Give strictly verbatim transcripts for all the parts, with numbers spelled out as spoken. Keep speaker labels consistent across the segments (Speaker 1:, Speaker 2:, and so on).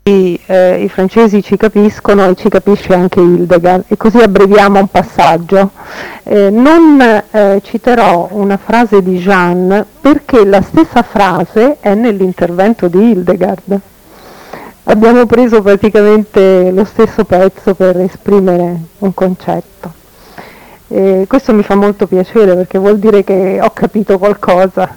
Speaker 1: eh, i francesi ci capiscono e ci capisce anche Hildegard, e così abbreviamo un passaggio. Eh, non eh, citerò una frase di Jeanne perché la stessa frase è nell'intervento di Hildegard. Abbiamo preso praticamente lo stesso pezzo per esprimere un concetto. E questo mi fa molto piacere perché vuol dire che ho capito qualcosa.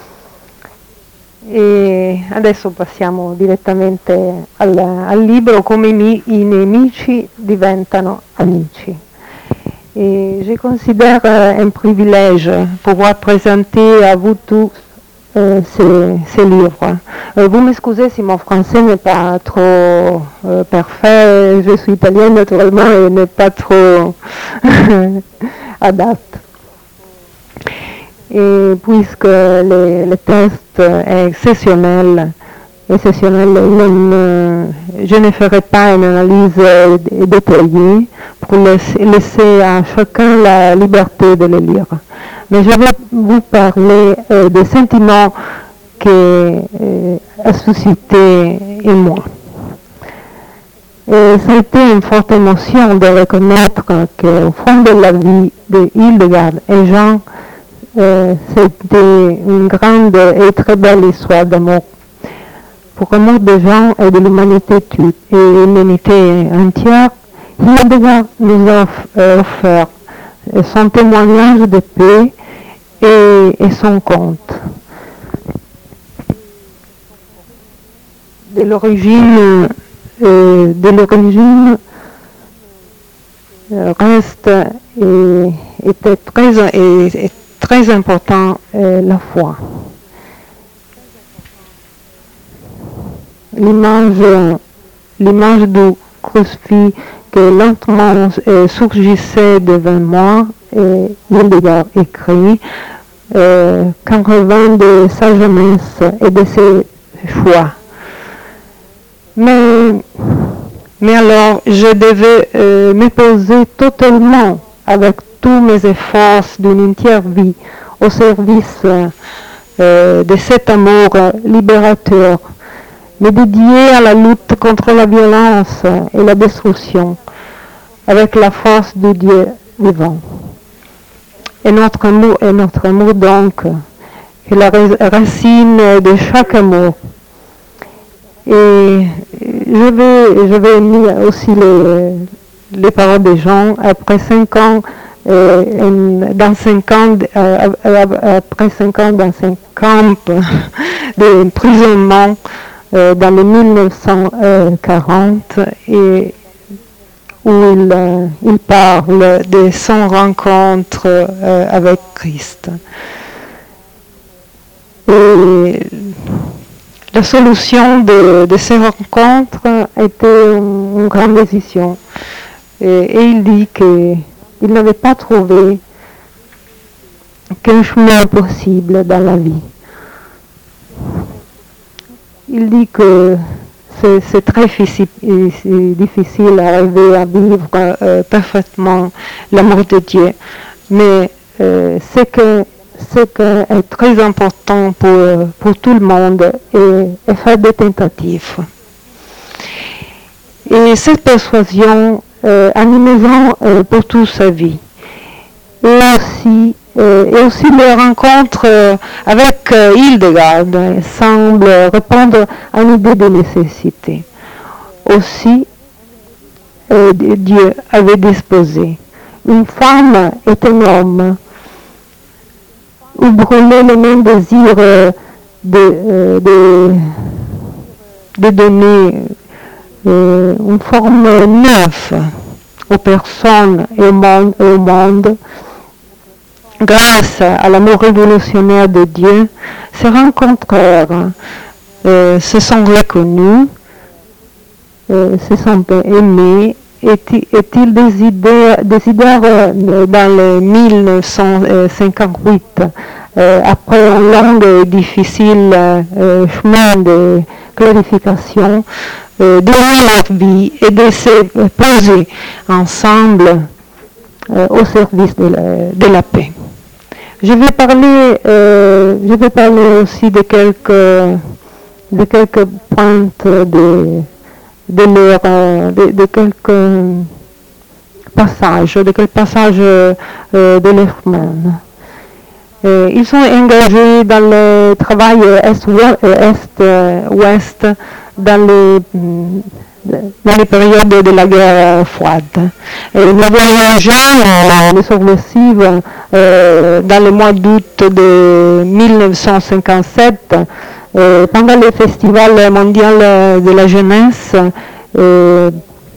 Speaker 1: E adesso passiamo direttamente al, al libro Come i, i nemici diventano amici. Et je considère un privilège pouvoir présenter à vous tous euh, ces, ces livres. Euh, vous m'excusez si mon français n'est pas trop euh, parfait, je suis italienne naturellement et n'est pas trop adapte. Et puisque le, le texte est exceptionnel, exceptionnel non, je ne ferai pas une analyse détaillée pour laisser, laisser à chacun la liberté de le lire. Mais je vais vous parler euh, des sentiments que euh, a suscité en moi. Et ça a été une forte émotion de reconnaître qu'au fond de la vie de Hildegard et Jean, Euh, c'était une grande et très belle histoire d'amour. Pour l'amour des gens et de l'humanité et l'humanité entière, Hildegard nous a offert son témoignage de paix et, et son conte. De l'origine, euh, de l'origine euh, reste et était très et, et très important euh, la foi. L'image, l'image du crucifix que lentement euh, surgissait devant moi, et Hildegard écrit, euh, qu'en revint de sa jeunesse et de ses choix. Mais, mais alors, je devais euh, me poser totalement avec tous mes efforts d'une entière vie au service euh, de cet amour libérateur, me dédier à la lutte contre la violence et la destruction avec la force du Dieu vivant. Et notre amour, et notre amour donc, est la racine de chaque amour. Et je vais, je vais lire aussi les, les paroles des gens. Après cinq ans, Euh, dans cinq ans, euh, après cinq ans dans un camp d'emprisonnement euh, dans les mille neuf cent quarante, et où il, euh, il parle de son rencontre euh, avec Christ. Et la solution de, de ces rencontres était une, une grande décision. Et, et il dit que il n'avait pas trouvé qu'un chemin possible dans la vie. Il dit que c'est, c'est très difficile, c'est difficile d'arriver à vivre euh, parfaitement l'amour de Dieu, mais euh, ce que ce qui est très important pour, pour tout le monde est, est faire des tentatives. Et cette persuasion Euh, animés-en euh, pour toute sa vie. Et aussi, euh, et aussi les rencontres euh, avec euh, Hildegard euh, semblent répondre à une idée de nécessité. Aussi, euh, Dieu avait disposé une femme et un homme où brûlait le même désir euh, de, euh, de, de donner Euh, une forme neuve aux personnes et au monde, et au monde. Grâce à l'amour révolutionnaire de Dieu, ces rencontreurs euh, se sont reconnus, euh, se sont aimés, et ils décidèrent euh, dans le mille neuf cent cinquante-huit, euh, après un long et difficile euh, chemin de clarification, Euh, d'aimer leur vie et de se poser ensemble euh, au service de la, de la paix. Je vais parler, euh, je vais parler aussi de quelques, de quelques points de, de, leur, de, de quelques passages, de quelques passages euh, de leur semaine. Euh, ils sont engagés dans le travail Est-Ouest dans les, dans les périodes de la guerre froide. Et nous avons voyagé euh, les subversives euh, dans le mois d'août de mille neuf cent cinquante-sept euh, pendant le Festival mondial de la jeunesse. Euh,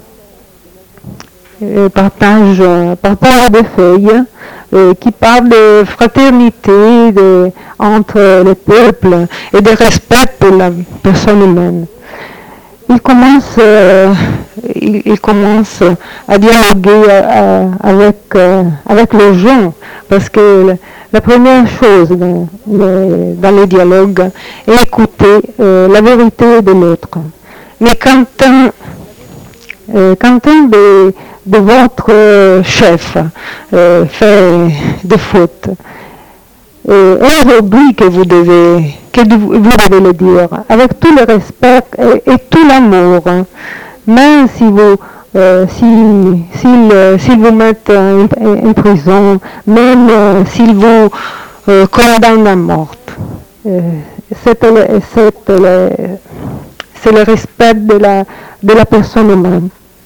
Speaker 1: partage, partage des feuilles euh, qui parlent de fraternité de, entre les peuples et de respect pour la personne humaine. Il commence, euh, il, il commence à dialoguer euh, avec, euh, avec les gens parce que la, la première chose dans, dans le dialogue est écouter euh, la vérité de l'autre. Mais quand un, euh, quand un de de votre chef euh, fait des fautes. Et aujourd'hui que vous devez, que vous devez le dire, avec tout le respect et, et tout l'amour, hein. Même si vous, euh, si, s'il, s'il vous mettent en, en prison, même euh, s'il vous euh, condamnent à mort, euh, c'est, le, c'est, le, c'est le respect de la, de la personne humaine.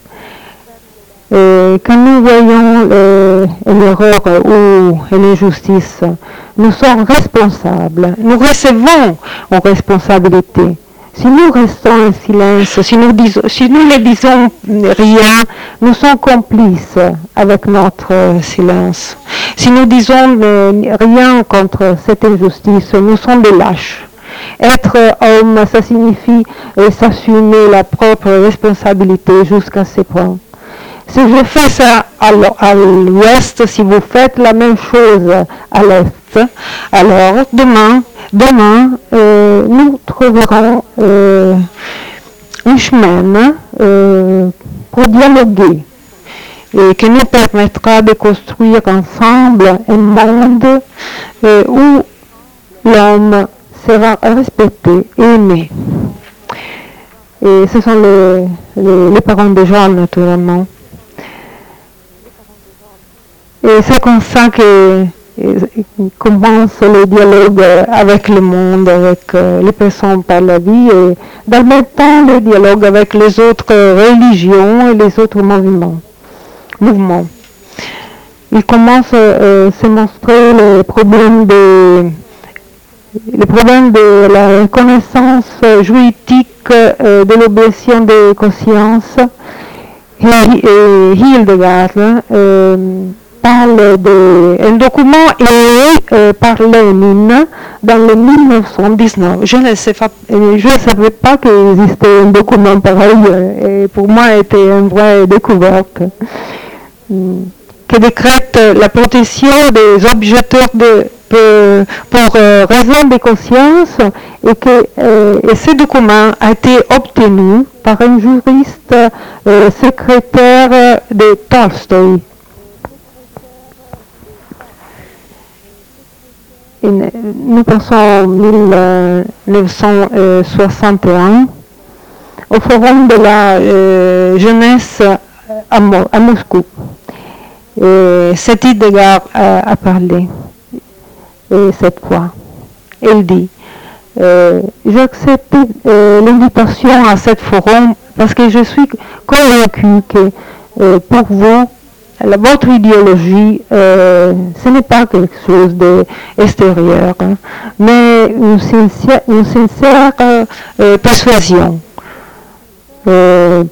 Speaker 1: Et quand nous voyons euh, l'erreur ou l'injustice, nous sommes responsables, nous recevons en responsabilité. Si nous restons en silence, si nous, disons, si nous ne disons rien, nous sommes complices avec notre silence. Si nous disons euh, rien contre cette injustice, nous sommes des lâches. Être homme, ça signifie euh, s'assumer la propre responsabilité jusqu'à ce point. Si je fais ça à l'ouest, si vous faites la même chose à l'est, alors demain, demain euh, nous trouverons euh, un chemin euh, pour dialoguer et qui nous permettra de construire ensemble un monde euh, où l'homme sera respecté et aimé. Et ce sont les, les, les parents de Jean, naturellement. Et c'est comme ça que commence le dialogue avec le monde, avec les personnes par la vie, et dans le même temps le dialogue avec les autres religions et les autres mouvements. mouvements. Il commence à euh, se montrer les problèmes de, les problèmes de la reconnaissance juridique euh, de l'objection de conscience. Et, et Hildegard euh, parle d'un document écrit euh, par Lénine dans le mille neuf cent dix-neuf. Je ne sais pas, je ne savais pas qu'il existait un document pareil, et pour moi c'était une vraie découverte, qui décrète la protection des objecteurs de, pour, pour euh, raison de conscience, et que euh, et ce document a été obtenu par un juriste euh, secrétaire de Tolstoï. Nous pensons en mille neuf cent soixante et un au forum de la euh, jeunesse à, Mo à Moscou. Et cette Hildegard a, a parlé et cette fois. Elle dit euh, j'ai accepté euh, l'invitation à ce forum parce que je suis convaincue que euh, pour vous, la, votre idéologie, euh, ce n'est pas quelque chose d'extérieur, hein, mais une sincère, une sincère euh, persuasion. Euh,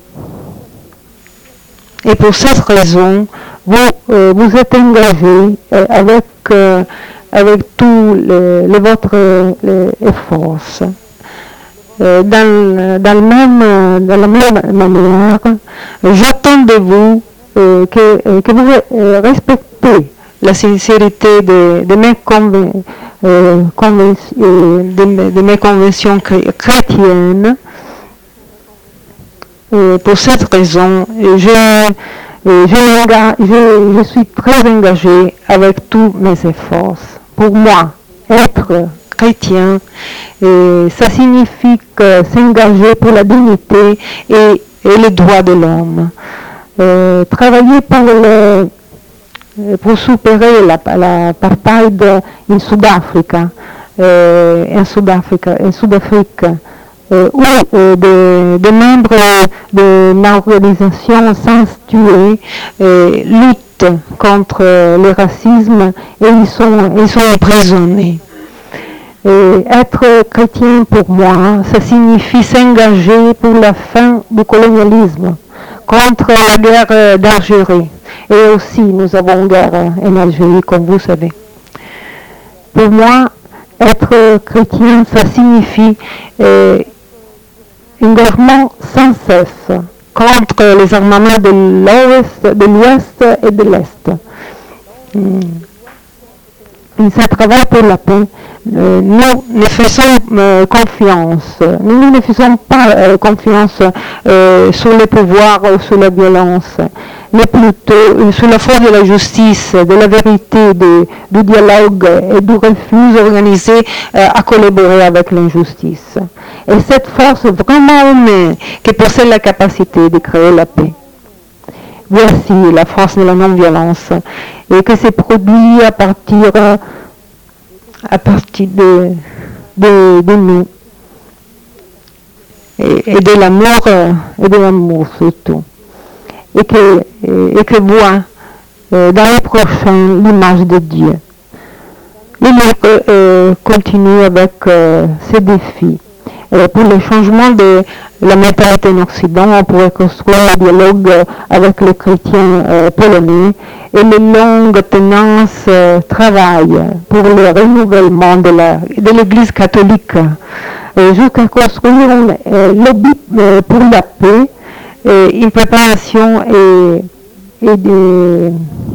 Speaker 1: et pour cette raison, vous, euh, vous êtes engagé euh, avec, euh, avec tout le, le, votre les forces. Euh, dans, dans, le même, dans la même manière, j'attends de vous Euh, que, euh, que vous euh, respectez la sincérité de, de, mes, conven, euh, de, de mes conventions chrétiennes. Et pour cette raison, je, je, je, je suis très engagée avec tous mes efforts. Pour moi, être chrétien, et ça signifie s'engager pour la dignité et et les droits de l'homme. Euh, travailler pour, le, pour supérer l'apartheid in Sudafrica, euh, en Sudafrique, en Sud-Afrique, euh, où euh, des, des membres de l'organisation sans tuer euh, luttent contre le racisme et ils sont, ils sont emprisonnés. Et être chrétien pour moi, ça signifie s'engager pour la fin du colonialisme, contre la guerre d'Algérie. Et aussi, nous avons une guerre en Algérie, comme vous savez. Pour moi, être chrétien, ça signifie euh, un engagement sans cesse contre les armements de l'Ouest, de l'Ouest et de l'Est. Hum. Et ça travaille pour la paix. Euh, nous ne faisons euh, confiance, nous ne faisons pas euh, confiance euh, sur le pouvoir ou sur la violence, mais plutôt euh, sur la force de la justice, de la vérité, de, du dialogue et du refus organisé euh, à collaborer avec l'injustice. Et cette force vraiment humaine qui possède la capacité de créer la paix. Voici la force de la non-violence et que se produit à partir, à partir de, de, de nous et, et de l'amour et de l'amour surtout et que, et, et que voit euh, dans les prochains l'image de Dieu. Le livre euh, continue avec euh, ces défis. Et pour le changement de la mentalité en Occident, on pourrait construire un dialogue avec les chrétiens euh, polonais et les longues tenances euh, travaillent pour le renouvellement de, la, de l'Église catholique euh, jusqu'à construire un euh, lobby euh, pour la paix, et une préparation et, et des,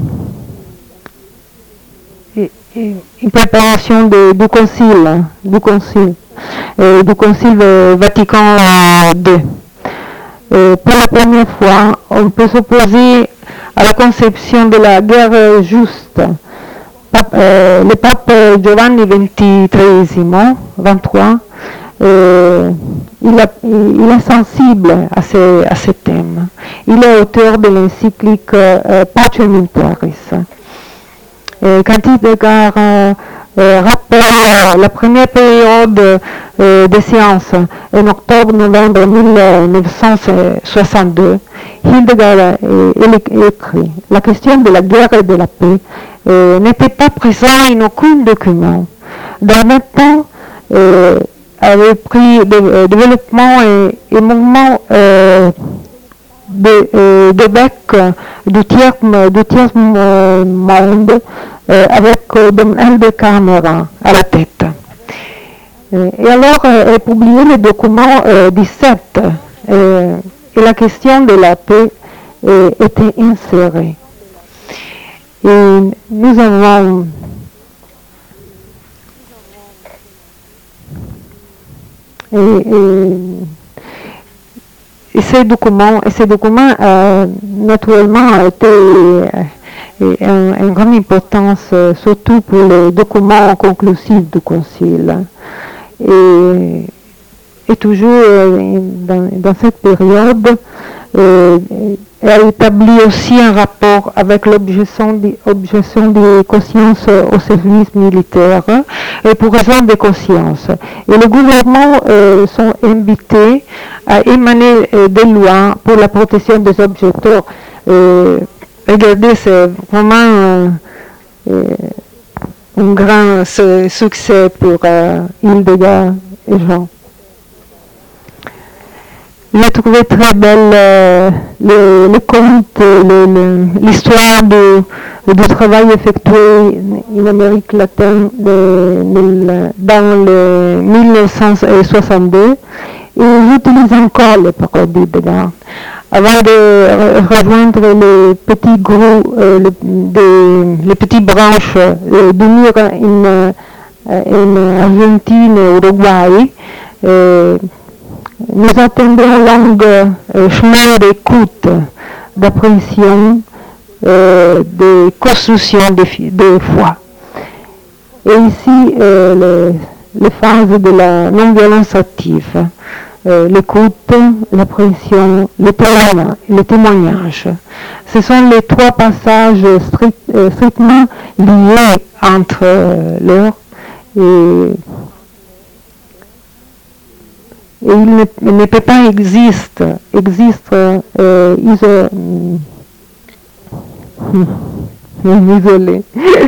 Speaker 1: et, et une préparation de, du concile, du concile. Euh, du Concile Vatican deux. Euh, pour la première fois, on peut s'opposer à la conception de la guerre juste. Pape, euh, le pape Giovanni ventitreesimo, vingt-trois, euh, il, a, il est sensible à ce, à ce thème. Il est auteur de l'encyclique euh, Pace in Terris. Euh, quand il déclare Euh, rappelle la première période euh, des séances en octobre-novembre mille neuf cent soixante-deux, Hildegard euh, écrit « La question de la guerre et de la paix euh, n'était pas présente en aucun document. Dans le même temps, euh, avait pris de, euh, développement et, et mouvement euh, de, euh, de bec du tiers, du tiers euh, monde euh, avec euh, Donald Cameron à la tête. Euh, et alors, euh, est publié le document euh, dix-sept euh, et la question de la paix euh, était insérée. Et nous avons et, et, et ces documents, et ces documents euh, naturellement a été euh, une grande importance, euh, surtout pour les documents conclusifs du Concile. Et, et toujours euh, dans, dans cette période, euh, elle établit aussi un rapport avec l'objection de, objection de conscience au service militaire et pour raison de conscience. Et les gouvernements euh, sont invités à émaner euh, des lois pour la protection des objecteurs. Euh, regardez, c'est vraiment euh, euh, un grand succès pour euh, Hildegard et Jean. J'ai trouvé très belle euh, le, le conte, l'histoire du travail effectué en Amérique latine de, de, dans le mille neuf cent soixante-deux. Et j'utilise encore les paroles d'Hildegard. Avant de rejoindre les petits groupes, euh, le, de, les petites branches euh, d'unir en, en Argentine et Uruguay, euh, nous attendons un long euh, chemin d'écoute, d'appréhension, euh, de construction de, de foi. Et ici, euh, les, les phases de la non-violence active. euh, l'écoute, la pression, le témoignage, le témoignage. Ce sont les trois passages strict, euh, strictement liés entre euh, l'heure et, et il ne, il ne peut pas exister, existe, euh, iso, isolé,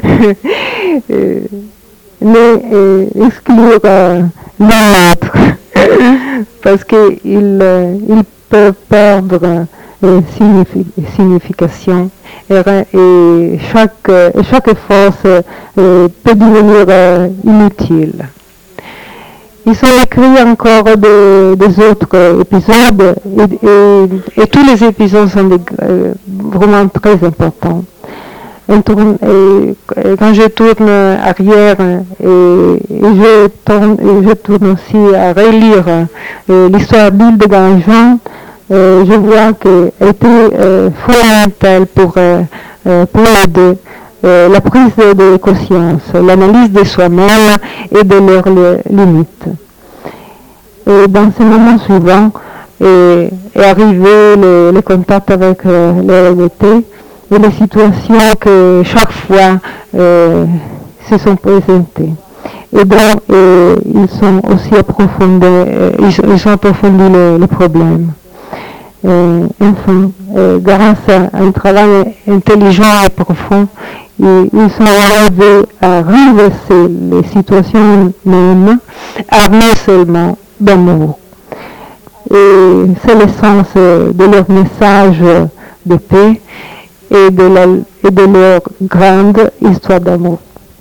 Speaker 1: mais euh, exclure euh, l'autre, parce qu'il euh, il peut perdre euh, signifi signification et, et chaque, chaque force euh, peut devenir euh, inutile. Ils ont écrit encore des, des autres épisodes et, et, et tous les épisodes sont des, euh, vraiment très importants. Et, tourne, et, et quand je tourne arrière et, et, je, tourne, et je tourne aussi à relire euh, l'histoire d'Hildegard Jean, euh, je vois qu'elle était euh, fondamentale pour, euh, pour les deux. Euh, la prise de, de conscience, l'analyse de soi-même et de leurs limites. Et dans ce moment suivant est, est arrivé le, le contact avec euh, les L G B T et les situations que chaque fois euh, se sont présentées. Et donc, euh, ils sont aussi approfondis, euh, ils, ils ont approfondi le, le problème. Euh, enfin, euh, grâce à un travail intelligent et profond, ils, ils sont arrivés à renverser les situations mêmes, armés seulement d'amour. Et c'est le sens de leur message de paix et de, la, et de leur grande histoire d'amour.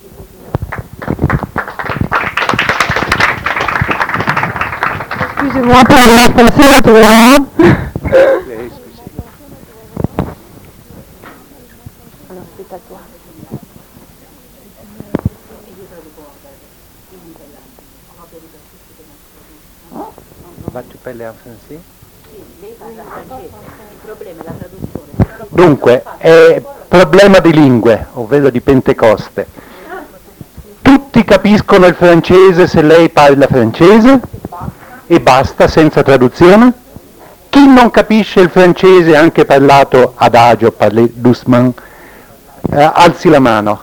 Speaker 1: Excusez-moi pour la français, alors c'est à toi.
Speaker 2: Ma tu parli in francese? Dunque, è problema di lingue, ovvero di Pentecoste. Tutti capiscono il francese se lei parla francese? E basta, senza traduzione? Chi non capisce il francese, anche parlato adagio, parlé doucement, eh, alzi la mano.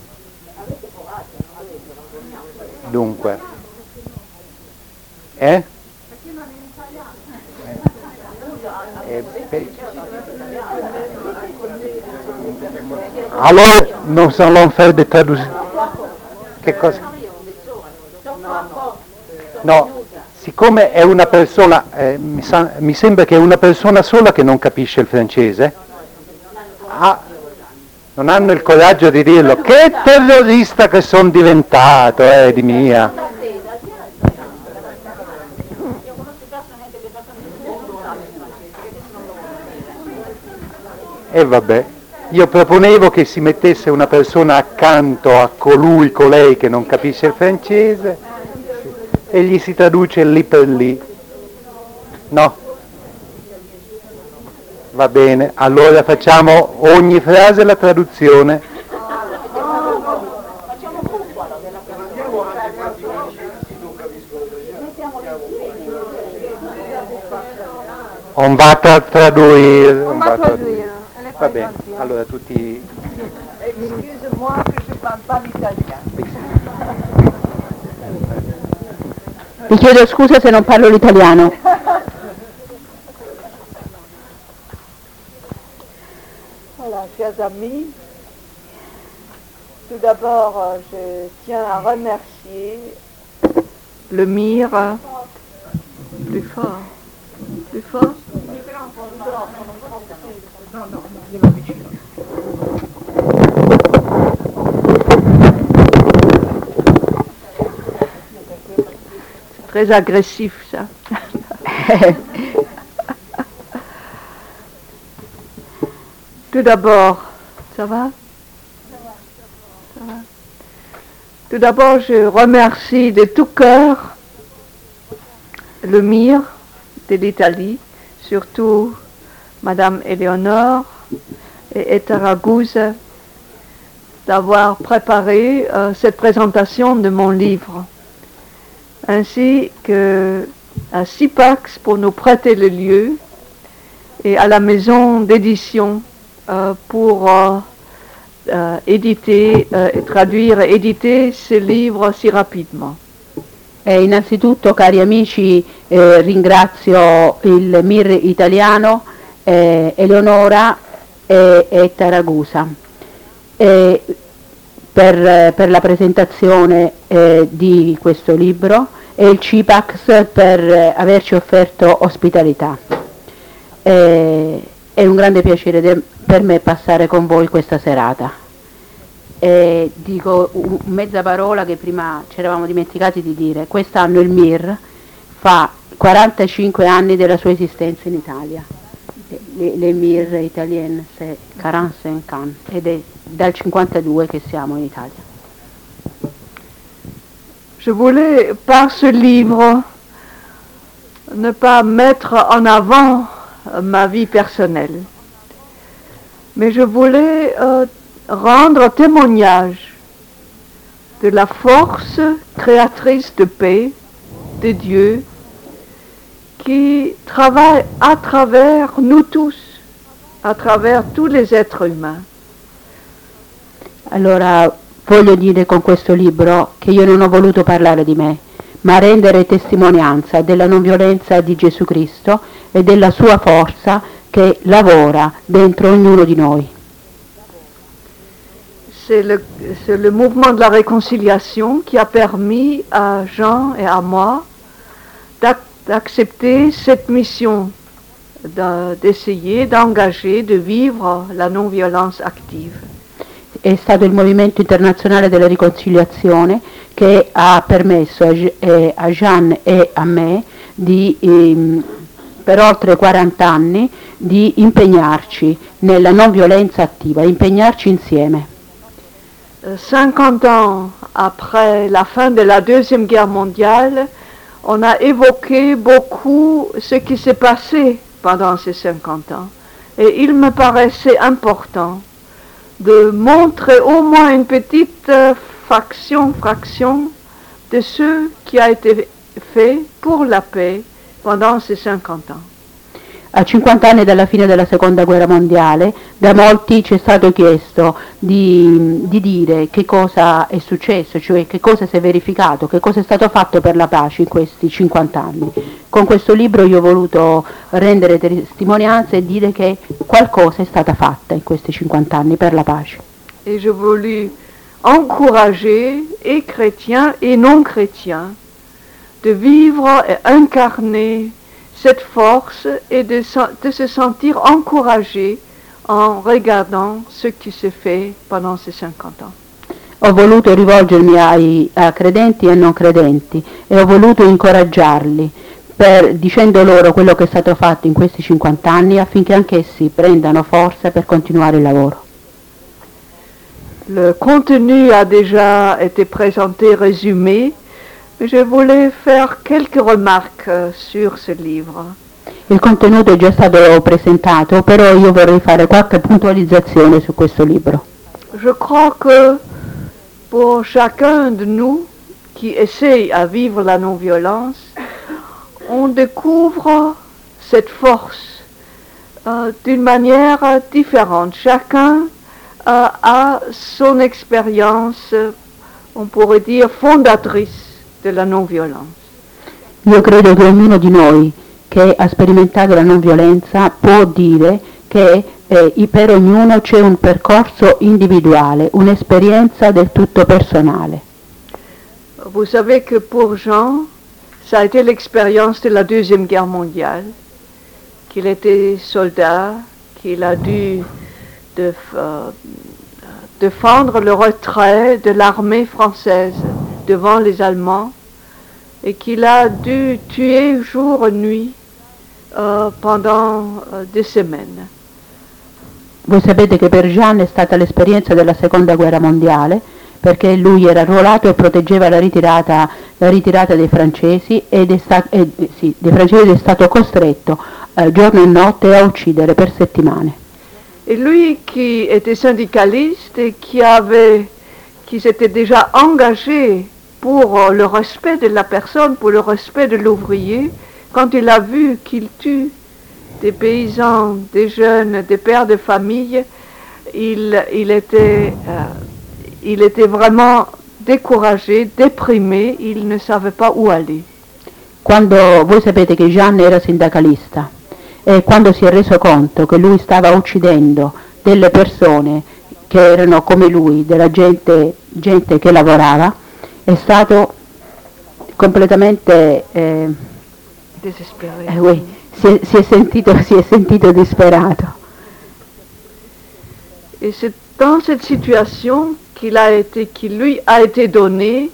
Speaker 2: Dunque. Eh? Eh, eh, allora non allons faire de traduzione. Che cosa? No, siccome è una persona, eh, mi, sa, mi sembra che è una persona sola che non capisce il francese, ah, non hanno il coraggio di dirlo. Che terrorista che sono diventato, eh, di mia. E vabbè, io proponevo che si mettesse una persona accanto a colui, colei che non capisce il francese e gli si traduce lì per lì. No? Va bene, allora facciamo ogni frase la traduzione. On va tra traduire.
Speaker 1: On va traduire.
Speaker 2: Va bene, allora tutti...
Speaker 3: Excuse-moi che je parle pas l'italien.
Speaker 4: Vi chiedo scusa se non parlo l'italiano.
Speaker 3: Voilà, chers amis, tout d'abord, je tiens à remercier le M I R, plus fort, plus fort. C'est très agressif ça. Tout d'abord, ça va? Ça va. Tout d'abord, je remercie de tout cœur le M I R de l'Italie, surtout Madame Éléonore et Etta Ragusa, d'avoir préparé euh, cette présentation de mon livre, ainsi que à Sipax pour nous prêter le lieu et à la maison d'édition euh, pour euh, euh, éditer, euh, traduire et éditer ce livre si rapidement.
Speaker 4: E innanzitutto, cari amici, eh, ringrazio il M I R italiano, eh, Eleonora e, e Taragusa e per, per la presentazione eh, di questo libro e il Cipax per eh, averci offerto ospitalità. Eh, è un grande piacere de- per me passare con voi questa serata. E dico un, mezza parola che prima ci eravamo dimenticati di dire. Quest'anno il M I R fa quarantacinque anni della sua esistenza in Italia. Le, le M I R italienne, c'est quarante-cinq ans, ed è dal cinquantadue che siamo in Italia.
Speaker 3: Je voulais, par ce livre, ne pas mettre en avant ma vie personnelle, mais je voulais euh, rendre témoignage de la force créatrice de paix de Dieu qui travaille à travers nous tous, à travers tous les êtres humains.
Speaker 4: Allora, voglio dire con questo libro che io non ho voluto parlare di me, ma rendere testimonianza della non violenza di Gesù Cristo e della sua forza che lavora dentro ognuno di noi.
Speaker 3: C'est le, c'est le mouvement de la réconciliation qui a permis à Jean et à moi d'ac- d'accepter cette mission, de, d'essayer, d'engager, de vivre la non-violence active.
Speaker 4: È stato il Movimento Internazionale della Riconciliazione che ha permesso a, eh, a Jean e a me di, ehm, per oltre quaranta anni di impegnarci nella non violenza attiva, impegnarci insieme.
Speaker 3: cinquante ans après la fin de la Deuxième Guerre mondiale, on a évoqué beaucoup ce qui s'est passé pendant ces cinquante ans. Et il me paraissait important de montrer au moins une petite euh, fraction, fraction de ce qui a été fait pour la paix pendant ces cinquante ans.
Speaker 4: A cinquanta anni dalla fine della Seconda Guerra Mondiale, da molti ci è stato chiesto di, di dire che cosa è successo, cioè che cosa si è verificato, che cosa è stato fatto per la pace in questi cinquanta anni. Con questo libro io ho voluto rendere testimonianza e dire che qualcosa è stata fatta in questi cinquanta anni per la pace.
Speaker 3: Et je voulus encourager et chrétiens et non chrétiens de vivre et incarner cette force et de, de se sentir encouragé en regardant ce qui s'est fait pendant ces cinquante ans.
Speaker 4: Ho voluto rivolgermi ai, a credenti e non credenti e ho voluto incoraggiarli per, dicendo loro quello che è stato fatto in questi cinquanta anni affinché anch'essi prendano forza per continuare il lavoro.
Speaker 3: Le contenu a déjà été présenté, résumé. Je voulais faire quelques remarques sur ce livre.
Speaker 4: Il contenuto è già stato presentato, però io vorrei fare qualche puntualizzazione su questo libro.
Speaker 3: Je crois que pour chacun de nous qui essaye à vivre la non-violence, on découvre cette force euh, d'une manière différente. Chacun euh, a son expérience, on pourrait dire, fondatrice della non violenza.
Speaker 4: Io credo che ognuno di noi che ha sperimentato la non violenza può dire che eh, per ognuno c'è un percorso individuale, un'esperienza del tutto personale.
Speaker 3: Vous savez que pour Jean, ça a été l'expérience de la Deuxième Guerre mondiale, qu'il était soldat, qu'il a dû de, euh, défendre le retrait de l'armée française devant les Allemands et qu'il a dû tuer jour et nuit euh, pendant euh, des semaines.
Speaker 4: Voi sapete che per Jean è stata l'esperienza della Seconda Guerra Mondiale, perché lui era arruolato e proteggeva la ritirata, la ritirata dei francesi ed è, sta, eh, sì, dei francesi ed è stato costretto eh, giorno e notte a uccidere per settimane.
Speaker 3: Et lui qui était syndicaliste et qui avait, qui s'était déjà engagé pour le respect de la personne, pour le respect de l'ouvrier, quand il a vu qu'il tue des paysans, des jeunes, des pères de famille, il, il, était, euh, il était vraiment découragé, déprimé, il ne savait pas où aller.
Speaker 4: Quando voi sapete che Jean era sindacalista e quando si è reso conto che lui stava uccidendo delle persone che erano come lui, della gente, gente che lavorava, è stato completamente eh,
Speaker 3: Désespéré.
Speaker 4: eh, oui, si, è, si, è sentito, si è sentito disperato.
Speaker 3: Et c'est dans cette situation qu'il a été, qu'il lui a été donné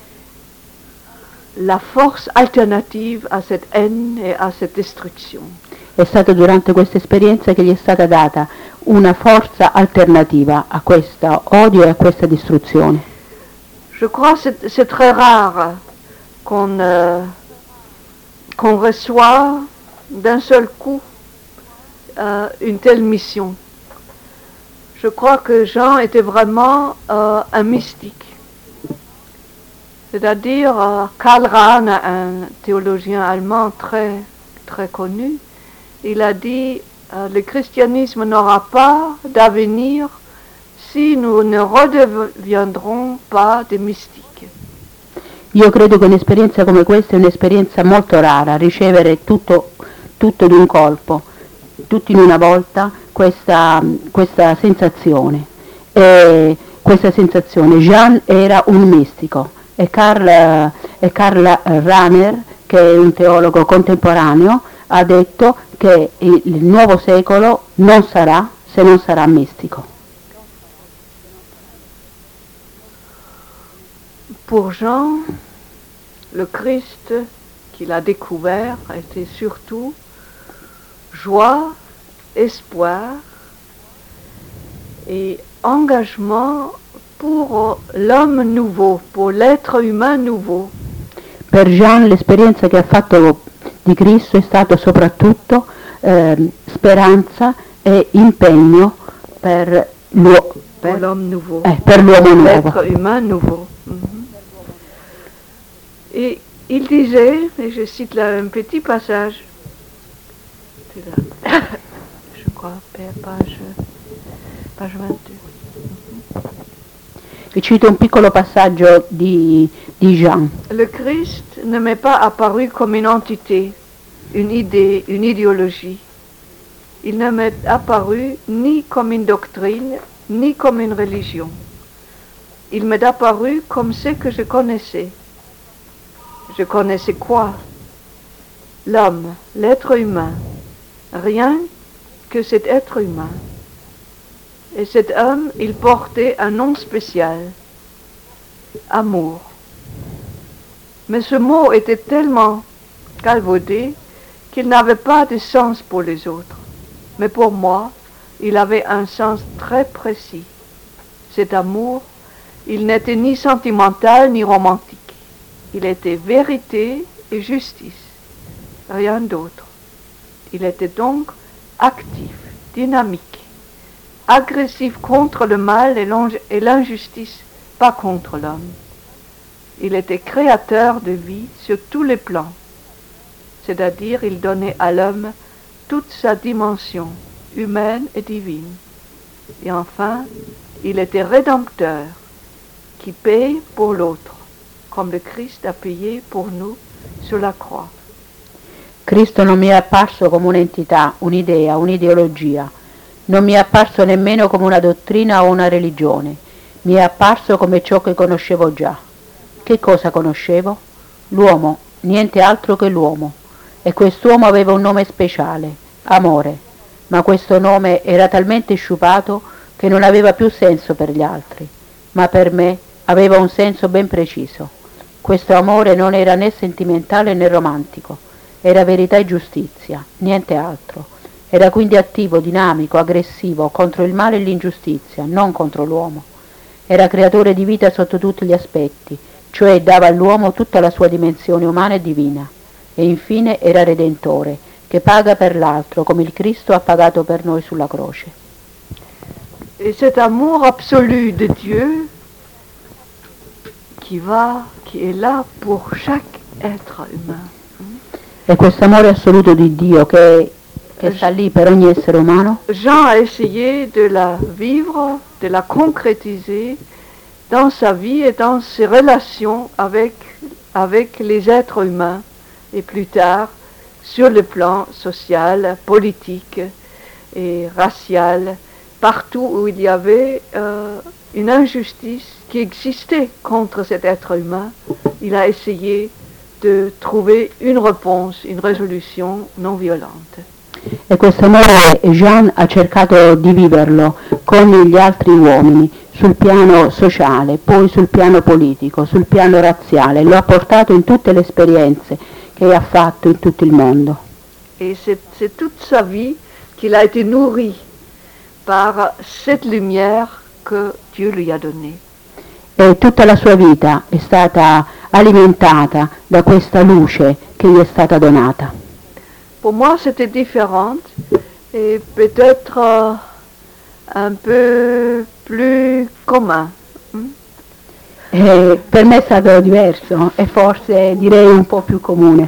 Speaker 3: la force alternative à cette haine et à cette destruction.
Speaker 4: È stato durante questa esperienza che gli è stata data una forza alternativa a questo odio e a questa distruzione.
Speaker 3: Je crois que c'est, c'est très rare qu'on, euh, qu'on reçoit d'un seul coup euh, une telle mission. Je crois que Jean était vraiment euh, un mystique. C'est-à-dire, euh, Karl Rahn, un théologien allemand très, très connu, il a dit euh, le christianisme n'aura pas d'avenir si nous ne redeviendrons pas des mystiques.
Speaker 4: Io credo che un'esperienza come questa è un'esperienza molto rara, ricevere tutto, tutto di un colpo, tutto in una volta, questa, questa sensazione. E questa sensazione, Jean era un mistico e Karl, e Karl Rahner, che è un teologo contemporaneo, ha detto che il, il nuovo secolo non sarà se non sarà mistico.
Speaker 3: Pour Jean, le Christ qu'il a découvert était surtout joie, espoir et engagement pour l'homme nouveau, pour l'être humain nouveau.
Speaker 4: Per Jean l'esperienza che ha fatto di Cristo è stato soprattutto eh, speranza e impegno per, l'uo-
Speaker 3: Pour l'homme nouveau.
Speaker 4: eh, per l'uomo nuovo.
Speaker 3: L'être humain nouveau. Mhm. Et il disait, et je cite là un petit passage, c'est là, je crois, page, page vingt-deux.
Speaker 4: Vi cito un piccolo passaggio di, di Jean.
Speaker 3: Le Christ ne m'est pas apparu comme une entité, une idée, une idéologie. Il ne m'est apparu ni comme une doctrine, ni comme une religion. Il m'est apparu comme ce que je connaissais. Je connaissais quoi? L'homme, l'être humain. Rien que cet être humain. Et cet homme, il portait un nom spécial. Amour. Mais ce mot était tellement galvaudé qu'il n'avait pas de sens pour les autres. Mais pour moi, il avait un sens très précis. Cet amour, il n'était ni sentimental ni romantique. Il était vérité et justice, rien d'autre. Il était donc actif, dynamique, agressif contre le mal et l'injustice, pas contre l'homme. Il était créateur de vie sur tous les plans, c'est-à-dire il donnait à l'homme toute sa dimension humaine et divine. Et enfin, il était rédempteur, qui paye pour l'autre, come il Cristo ha payé pour nous sur la croix.
Speaker 4: Cristo non mi è apparso come un'entità, un'idea, un'ideologia, non mi è apparso nemmeno come una dottrina o una religione, mi è apparso come ciò che conoscevo già. Che cosa conoscevo? L'uomo, niente altro che l'uomo, e quest'uomo aveva un nome speciale, amore, ma questo nome era talmente sciupato che non aveva più senso per gli altri, ma per me aveva un senso ben preciso. Questo amore non era né sentimentale né romantico, era verità e giustizia, niente altro. Era quindi attivo, dinamico, aggressivo, contro il male e l'ingiustizia, non contro l'uomo. Era creatore di vita sotto tutti gli aspetti, cioè dava all'uomo tutta la sua dimensione umana e divina. E infine era redentore, che paga per l'altro, come il Cristo ha pagato per noi sulla croce.
Speaker 3: Et cet amour absolu de Dieu qui va, qui est là pour chaque être humain.
Speaker 4: E questo amore assoluto di Dio che, che sta lì per ogni essere umano,
Speaker 3: Jean a essayé de la vivre, de la concrétiser dans sa vie et dans ses relations avec, avec les êtres humains et plus tard sur le plan social, politique et racial, partout où il y avait euh, une injustice qui existait contre cet être humain, il a essayé de trouver une réponse, une résolution non violente.
Speaker 4: e questo amore Jean ha cercato di viverlo con gli altri uomini sul piano sociale, poi sul piano politico, sul piano razziale, lo ha portato in tutte le esperienze che ha fatto in tutto il mondo.
Speaker 3: Et c'est, c'est toute sa vie qu'il a été nourri par cette lumière que Dieu lui a donnée.
Speaker 4: E tutta la sua vita è stata alimentata da questa luce che gli è stata donata.
Speaker 3: Pour moi, c'était différent et peut-être euh, un peu plus commun.
Speaker 4: E per me è stato diverso e forse direi un po' più comune.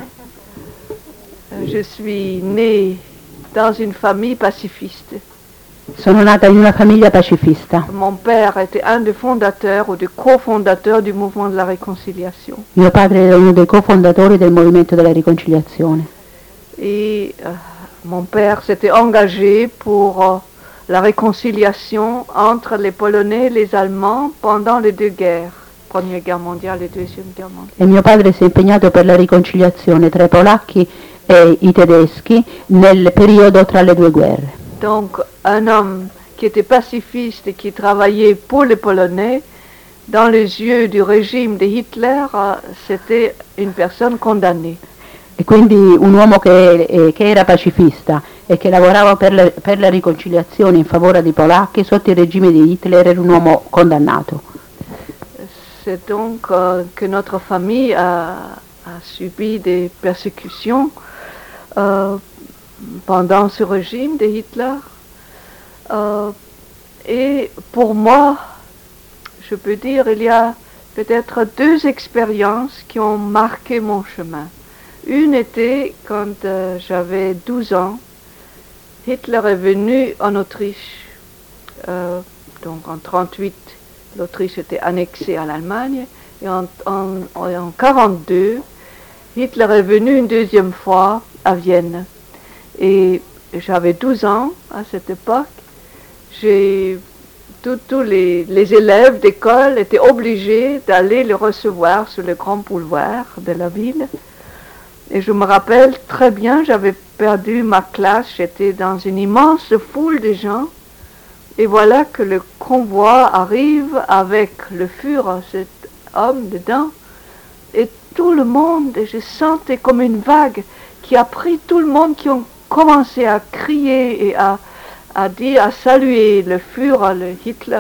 Speaker 3: Je suis née dans une famille pacifiste.
Speaker 4: Sono nata in una famiglia pacifista.
Speaker 3: Mon père était un des fondateurs ou des cofondateurs du mouvement de la réconciliation.
Speaker 4: Mio padre era uno dei cofondatori del Movimento della Riconciliazione.
Speaker 3: Et euh, mon père s'était engagé pour euh, la réconciliation entre les Polonais et les Allemands pendant les deux guerres, Première Guerre mondiale et Deuxième Guerre mondiale.
Speaker 4: E mio padre si è impegnato per la riconciliazione tra i polacchi e i tedeschi nel periodo tra le due guerre.
Speaker 3: Donc un homme qui était pacifiste et qui travaillait pour les Polonais, dans les yeux du régime de Hitler, euh, c'était une personne condamnée.
Speaker 4: E quindi un uomo che, eh, che era pacifista e che lavorava per la, per la riconciliazione in favore dei polacchi sotto il regime di Hitler era un uomo condannato.
Speaker 3: C'est donc euh, que notre famille a, a subi des persécutions euh, pendant ce régime de Hitler. Euh, et pour moi, je peux dire, il y a peut-être deux expériences qui ont marqué mon chemin. Une était quand euh, j'avais douze ans. Hitler est venu en Autriche. Euh, donc en trente-huit, l'Autriche était annexée à l'Allemagne. Et en, en, en quarante-deux, Hitler est venu une deuxième fois à Vienne. Et j'avais douze ans à cette époque. J'ai, tous les, les élèves d'école étaient obligés d'aller le recevoir sur le grand boulevard de la ville. Et je me rappelle très bien, j'avais perdu ma classe, j'étais dans une immense foule de gens. Et voilà que le convoi arrive avec le Führer, cet homme dedans. Et tout le monde, et je sentais comme une vague qui a pris tout le monde, qui ont commencé à crier et à, à dire, à saluer le Führer, le Hitler.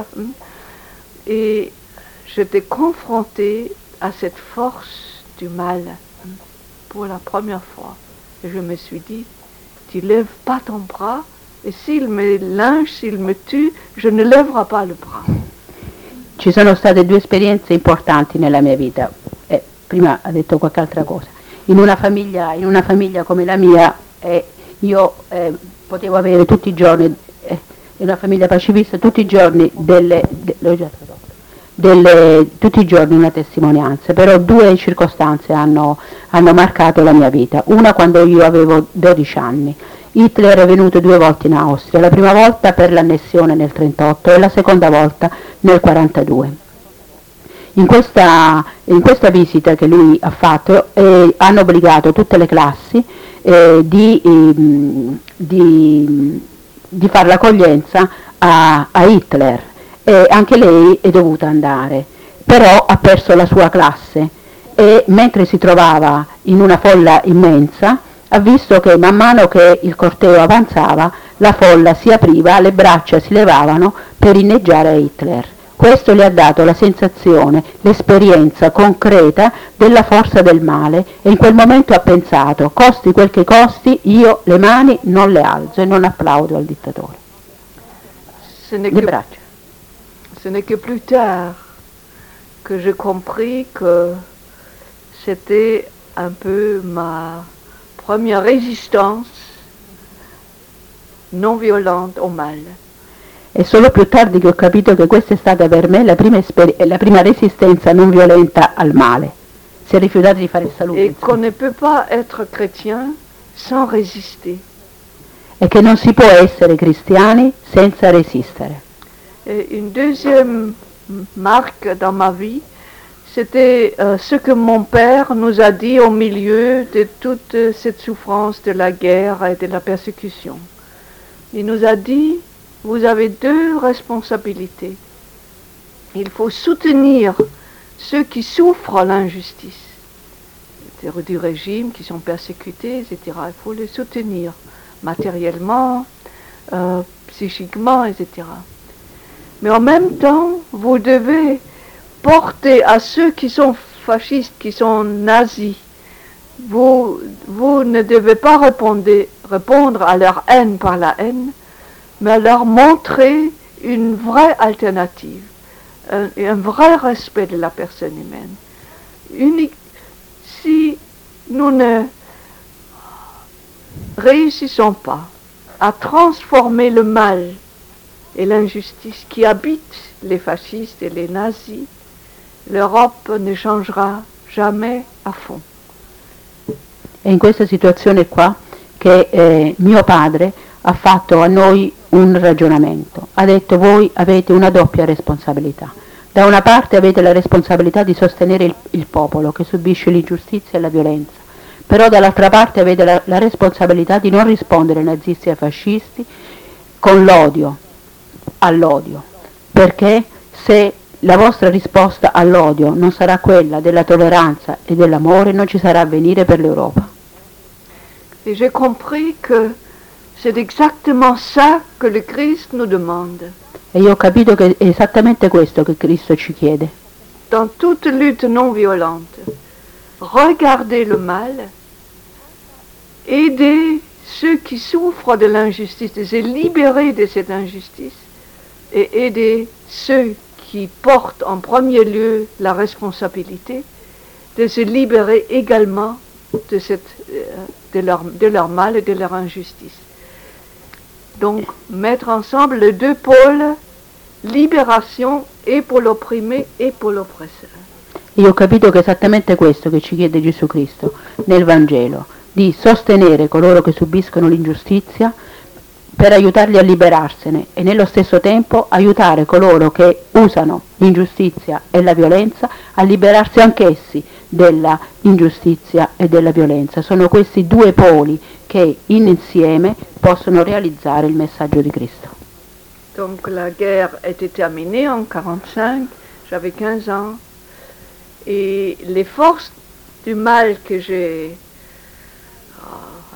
Speaker 3: Et j'étais confrontée à cette force du mal pour la première fois. Et je me suis dit, tu lèves pas ton bras, et s'il me lynche, s'il me tue, je ne lèverai pas le bras.
Speaker 4: Ci sono state due esperienze importanti nella mia vita. Eh, prima ha detto qualche altra cosa. In una famiglia, in una famiglia come la mia, eh, io eh, potevo avere tutti i giorni, eh, in una famiglia pacifista, tutti i giorni delle, de, l'ho già tradotto, delle, tutti i giorni una testimonianza, però due circostanze hanno, hanno marcato la mia vita. Una quando io avevo dodici anni. Hitler è venuto due volte in Austria, la prima volta per l'annessione nel trentotto e la seconda volta nel quarantadue. In questa, in questa visita che lui ha fatto eh, hanno obbligato tutte le classi eh, di, eh, di, di fare l'accoglienza a, a Hitler, e anche lei è dovuta andare, però ha perso la sua classe e mentre si trovava in una folla immensa ha visto che man mano che il corteo avanzava la folla si apriva, le braccia si levavano per inneggiare a Hitler. Questo le ha dato la sensazione, l'esperienza concreta della forza del male e in quel momento ha pensato, costi quel che costi, io le mani non le alzo e non applaudo al dittatore.
Speaker 3: Ce n'est
Speaker 4: Le
Speaker 3: que,
Speaker 4: braccia.
Speaker 3: ce n'est que plus tard que j'ai compris que c'était un peu ma première résistance non violente au mal.
Speaker 4: È solo più tardi che ho capito che questa è stata per me la prima, esper- la prima resistenza non violenta al male. Si è rifiutato di fare il saluto.
Speaker 3: Et qu'on ne peut pas être chrétien sans résister.
Speaker 4: E che non si può essere cristiani senza resistere.
Speaker 3: Et une deuxième marque dans ma vie, c'était euh, ce que mon père nous a dit au milieu de toute cette souffrance de la guerre et de la persécution. Il nous a dit, vous avez deux responsabilités. Il faut soutenir ceux qui souffrent l'injustice, du régime, qui sont persécutés, et cetera. Il faut les soutenir matériellement, euh, psychiquement, et cetera. Mais en même temps, vous devez porter à ceux qui sont fascistes, qui sont nazis. Vous, vous ne devez pas répondre, répondre à leur haine par la haine, mais leur montrer une vraie alternative, un, un vrai respect de la personne humaine. Unique, si nous ne réussissons pas à transformer le mal et l'injustice qui habitent les fascistes et les nazis, l'Europe ne changera jamais a fond.
Speaker 4: È in questa situazione qua che eh, mio padre ha fatto a noi un ragionamento. Ha detto: voi avete una doppia responsabilità. Da una parte avete la responsabilità di sostenere il, il popolo che subisce l'ingiustizia e la violenza, però dall'altra parte avete la, la responsabilità di non rispondere ai nazisti e ai fascisti con l'odio, all'odio, perché se la vostra risposta all'odio non sarà quella della tolleranza e dell'amore, non ci sarà avvenire per l'Europa.
Speaker 3: Et j'ai compris que c'est exactement ça que le Christ nous demande.
Speaker 4: E io ho capito che è esattamente questo che Cristo ci chiede.
Speaker 3: Dans toute lutte non violente, regardez le mal, aidez ceux qui souffrent de l'injustice, de se libérer de cette injustice, et aidez ceux qui portent en premier lieu la responsabilité de se libérer également de, cette, de, leur, de leur mal et de leur injustice. Donc, mettre ensemble les deux pôles, libération et pour l'opprimé et pour l'oppresseur.
Speaker 4: Io ho capito che è esattamente questo che ci chiede Gesù Cristo nel Vangelo, di sostenere coloro che subiscono l'ingiustizia per aiutarli a liberarsene e nello stesso tempo aiutare coloro che usano l'ingiustizia e la violenza a liberarsi anch'essi della ingiustizia e della violenza. Sono questi due poli che insieme possono realizzare il messaggio di Cristo.
Speaker 3: Donc la guerre était terminée en quarante-cinq, j'avais quinze ans, et les forces du mal que j'ai euh,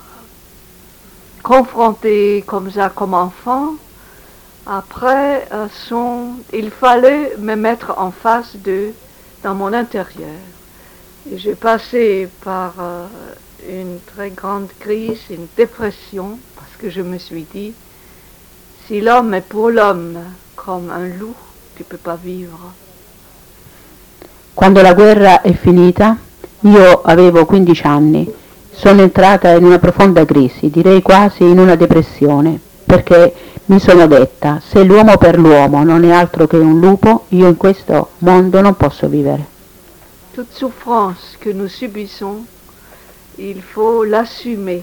Speaker 3: confrontées comme ça, comme enfant, après euh, sont, il fallait me mettre en face d'eux dans mon intérieur. Et j'ai passé par euh, une très grande crise, une dépression, parce que je me suis dit, si l'homme est pour l'homme come un loup, tu peux pas vivre.
Speaker 4: Quando la guerra è finita, io avevo quindici anni, sono entrata in una profonda crisi, direi quasi in una depressione, perché mi sono detta, se l'uomo per l'uomo non è altro che un lupo, io in questo mondo non posso vivere.
Speaker 3: Toute souffrance que nous subissons, il faut l'assumer.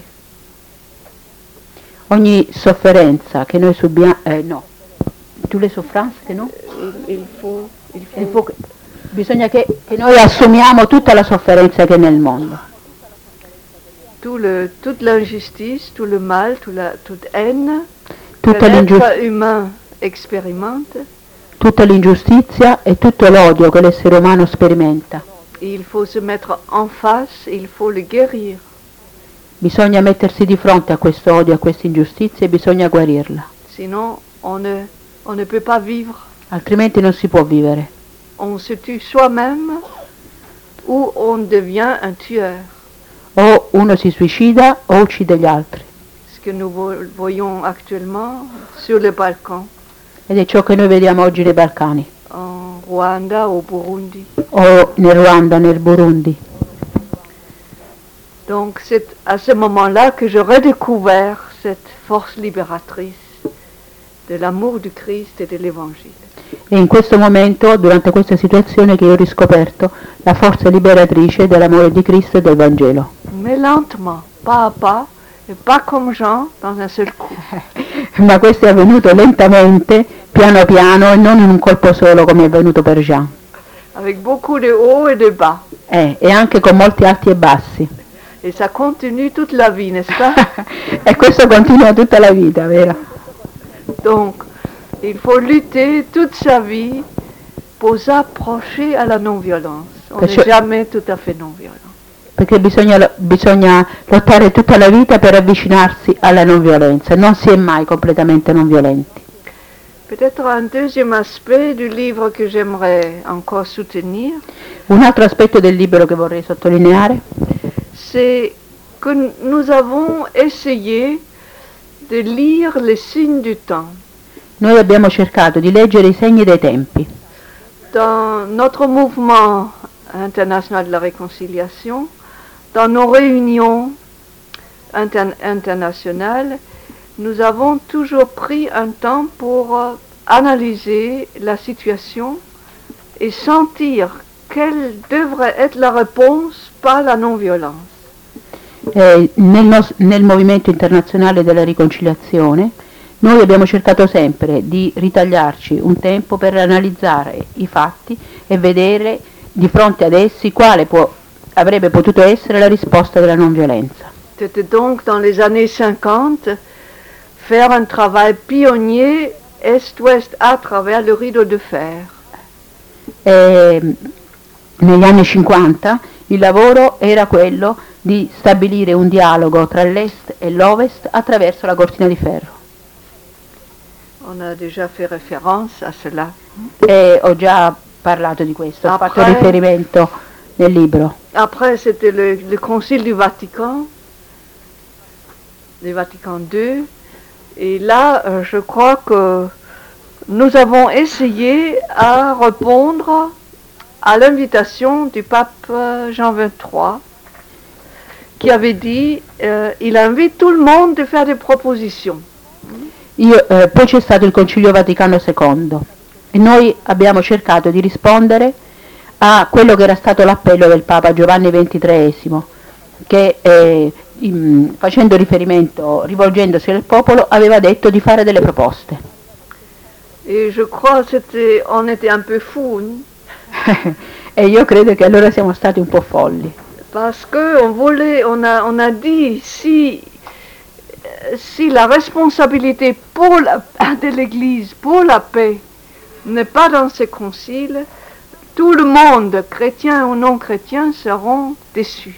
Speaker 4: Ogni sofferenza che noi subiamo, eh, no, tu le soffranze che no?
Speaker 3: Il, il faut, il faut,
Speaker 4: Il faut, bisogna che, che noi assumiamo tutta la sofferenza che è nel mondo.
Speaker 3: Tout le, toute l'injustice, tout le mal, tout la, toute haine
Speaker 4: Tutta,
Speaker 3: que
Speaker 4: l'ingiust-
Speaker 3: l'être humain expérimente.
Speaker 4: tutta l'ingiustizia e tutto l'odio che l'essere umano sperimenta.
Speaker 3: Il faut se mettre en face, il faut le guérir.
Speaker 4: Bisogna mettersi di fronte a questo odio, a questa ingiustizia e bisogna guarirla,
Speaker 3: Sinon, on ne, on ne peut pas vivre.
Speaker 4: altrimenti non si può vivere.
Speaker 3: On se tue soi-même ou on devient un tueur.
Speaker 4: O uno si suicida o uccide gli altri.
Speaker 3: Ce que nous vo- voyons actuellement sur le Balkan,
Speaker 4: Ed è ciò che noi vediamo oggi nei Balcani,
Speaker 3: en Rwanda, au Burundi.
Speaker 4: o nel Ruanda, nel Burundi.
Speaker 3: Donc c'est à ce moment-là que j'ai redécouvert cette force libératrice de l'amour du Christ e dell'Evangile.
Speaker 4: È in questo momento, durante questa situazione, che io ho riscoperto la forza liberatrice dell'amore di Cristo e del Vangelo.
Speaker 3: Mais lentement, pas à pas, et pas comme Jean, dans un seul coup.
Speaker 4: Ma questo è avvenuto lentamente, piano piano, e non in un colpo solo come è avvenuto per Jean.
Speaker 3: Avec beaucoup de hauts et de bas.
Speaker 4: Eh, e anche con molti alti e bassi.
Speaker 3: Et ça continue toute la vie, n'est-ce pas?
Speaker 4: E questo continua tutta la vita, vero?
Speaker 3: Donc, il faut lutter toute sa vie pour s'approcher à la non-violence. On n'est
Speaker 4: Perciò-
Speaker 3: jamais tout à fait non-violent.
Speaker 4: Perché bisogna, bisogna lottare tutta la vita per avvicinarsi alla non violenza, non si è mai completamente non violenti.
Speaker 3: Peut-être un deuxième aspect du livre que j'aimerais encore soutenir,
Speaker 4: Un altro aspetto del libro che vorrei sottolineare
Speaker 3: c'est que nous avons essayé de lire les signes du temps.
Speaker 4: Noi abbiamo cercato di leggere i segni dei tempi.
Speaker 3: Dans notre mouvement international de la réconciliation, dans nos réunions inter- internationales, nous avons toujours pris un temps pour euh, analyser la situation et sentir quelle devrait être la réponse par la non-violence.
Speaker 4: Eh, nel, nos- nel movimento internazionale della riconciliazione noi abbiamo cercato sempre di ritagliarci un tempo per analizzare i fatti e vedere di fronte ad essi quale può, avrebbe potuto essere la risposta della non violenza.
Speaker 3: C'était donc dans les années cinquante faire un travail pionnier est-ouest à travers le rideau de fer.
Speaker 4: E, negli anni cinquanta il lavoro era quello di stabilire un dialogo tra l'est e l'ovest attraverso la cortina di ferro.
Speaker 3: On a déjà fait référence à cela.
Speaker 4: E ho già parlato di questo, ho
Speaker 3: Après-
Speaker 4: fatto riferimento nel libro.
Speaker 3: Après, c'était le, le Concile du Vatican, du Vatican deux. Et là, euh, je crois que nous avons essayé à répondre à l'invitation du pape euh, Jean vingt-trois, qui avait dit, euh, il invite tout le monde de faire des propositions.
Speaker 4: Io, eh, poi c'è stato il Concilio Vaticano secondo e noi abbiamo cercato di rispondere a quello che era stato l'appello del Papa Giovanni ventitreesimo, che eh, in- facendo riferimento, rivolgendosi al popolo, aveva detto di fare delle proposte.
Speaker 3: Et je crois que on était un peu fous, hein,
Speaker 4: E io credo che allora siamo stati un po' folli,
Speaker 3: parce que on voulait, on a, on a dit si, euh, si la responsabilité pour la, de l'Église pour la paix n'est pas dans ce concile, tout le monde, chrétien ou non chrétien, seront déçus.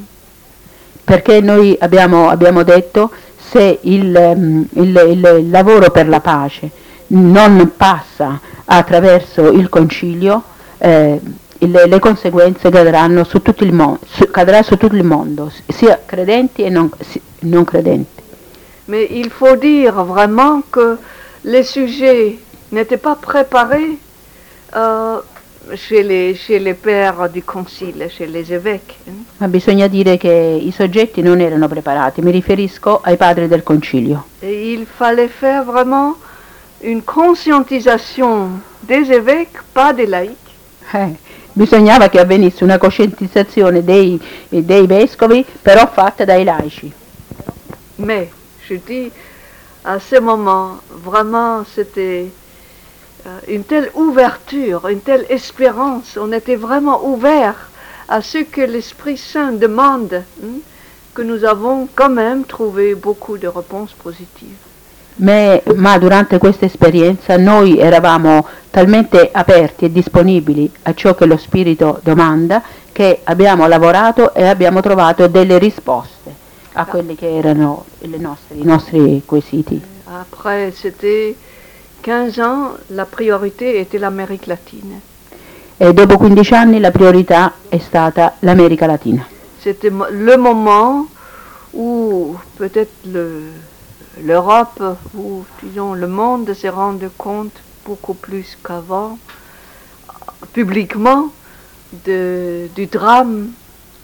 Speaker 4: perché noi abbiamo, abbiamo detto se il, ehm, il- il- il lavoro per la pace non passa attraverso il concilio, eh, il- le conseguenze cadranno su tutto il mondo, cadrà su tutto il mondo, sia credenti e non, si- non credenti.
Speaker 3: Mais il faut dire vraiment que les sujets n'étaient pas préparés euh, chez, les, chez les pères du concile, chez les évêques, hein.
Speaker 4: Ma bisogna dire che i soggetti non erano preparati, mi riferisco ai padri del concilio.
Speaker 3: Et il fallait faire vraiment une conscientisation des évêques, pas des laïcs.
Speaker 4: Eh, bisognava che avvenisse una coscientizzazione dei, dei vescovi, però fatta dai laici.
Speaker 3: Mais, je dis, à ce moment, vraiment, c'était euh, une telle ouverture, une telle espérance. On était vraiment ouvert à ce que l'Esprit Saint demande, hein, que nous avons quand même trouvé beaucoup de réponses positives.
Speaker 4: Me- ma durante questa esperienza noi eravamo talmente aperti e disponibili a ciò che lo Spirito domanda che abbiamo lavorato e abbiamo trovato delle risposte a quelli che erano le nostre- i nostri quesiti.
Speaker 3: Après, c'était quinze ans, la priorité était l'Amérique latine.
Speaker 4: E dopo quindici anni la priorità è stata l'America Latina.
Speaker 3: C'était mo- le moment où peut-être le- l'Europe, ou disons le monde s'est rendu compte beaucoup plus qu'avant, publiquement, de- du drame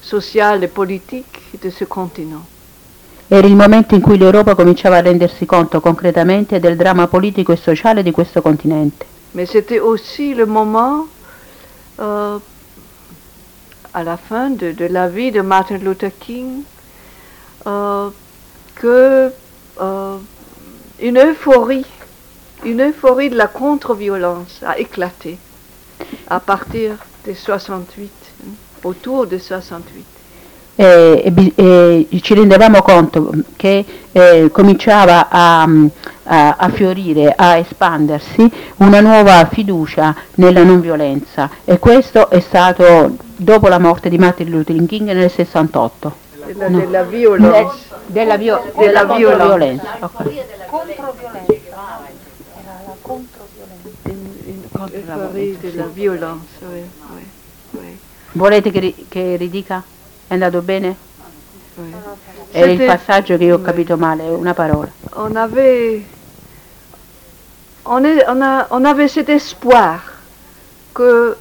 Speaker 3: sociale et politique de ce continent.
Speaker 4: Era il momento in cui l'Europa cominciava a rendersi conto concretamente del dramma politico e sociale di questo continente.
Speaker 3: Mais c'était aussi le moment, euh, à la fin de, de la vie de Martin Luther King, euh, que euh, une euphorie, une euphorie de la contre-violence a éclaté à partir de soixante-huit, autour de soixante-huit.
Speaker 4: E, e, e ci rendevamo conto che eh, cominciava a, a, a fiorire, a espandersi una nuova fiducia nella non violenza, e questo è stato dopo la morte di Martin Luther King nel sessantotto.
Speaker 3: Della, no. della violenza.
Speaker 4: De, della, vio,
Speaker 3: della,
Speaker 4: della
Speaker 3: violenza.
Speaker 4: Controviolenza. Okay.
Speaker 1: Era la controviolenza.
Speaker 3: Euphorie della violenza, oui, oui, oui.
Speaker 4: Volete che, ri, che ridica? È andato bene?
Speaker 3: Oui.
Speaker 4: È il passaggio che io ho capito male, una parola.
Speaker 3: On avait, on, est, on, a, on avait cet espoir que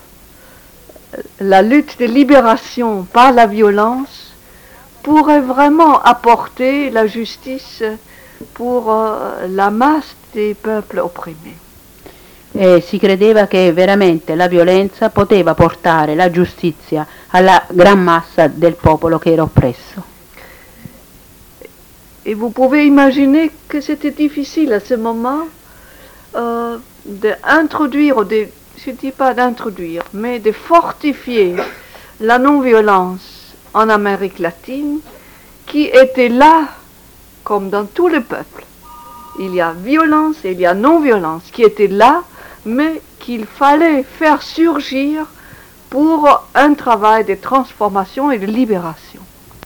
Speaker 3: la lutte de libération par la violence pourrait vraiment apporter la justice pour uh, la masse dei peuples opprimés.
Speaker 4: E si credeva che veramente la violenza poteva portare la giustizia alla gran massa del popolo che era oppresso.
Speaker 3: Et vous pouvez imaginer que c'était difficile à ce moment euh, d'introduire, de, je ne dis pas d'introduire, mais de fortifier la non-violence en Amérique latine, qui était là, comme dans tout le peuple. Il y a violence et il y a non-violence qui était là, mais qu'il fallait faire surgir pour un travail de transformation et de libération.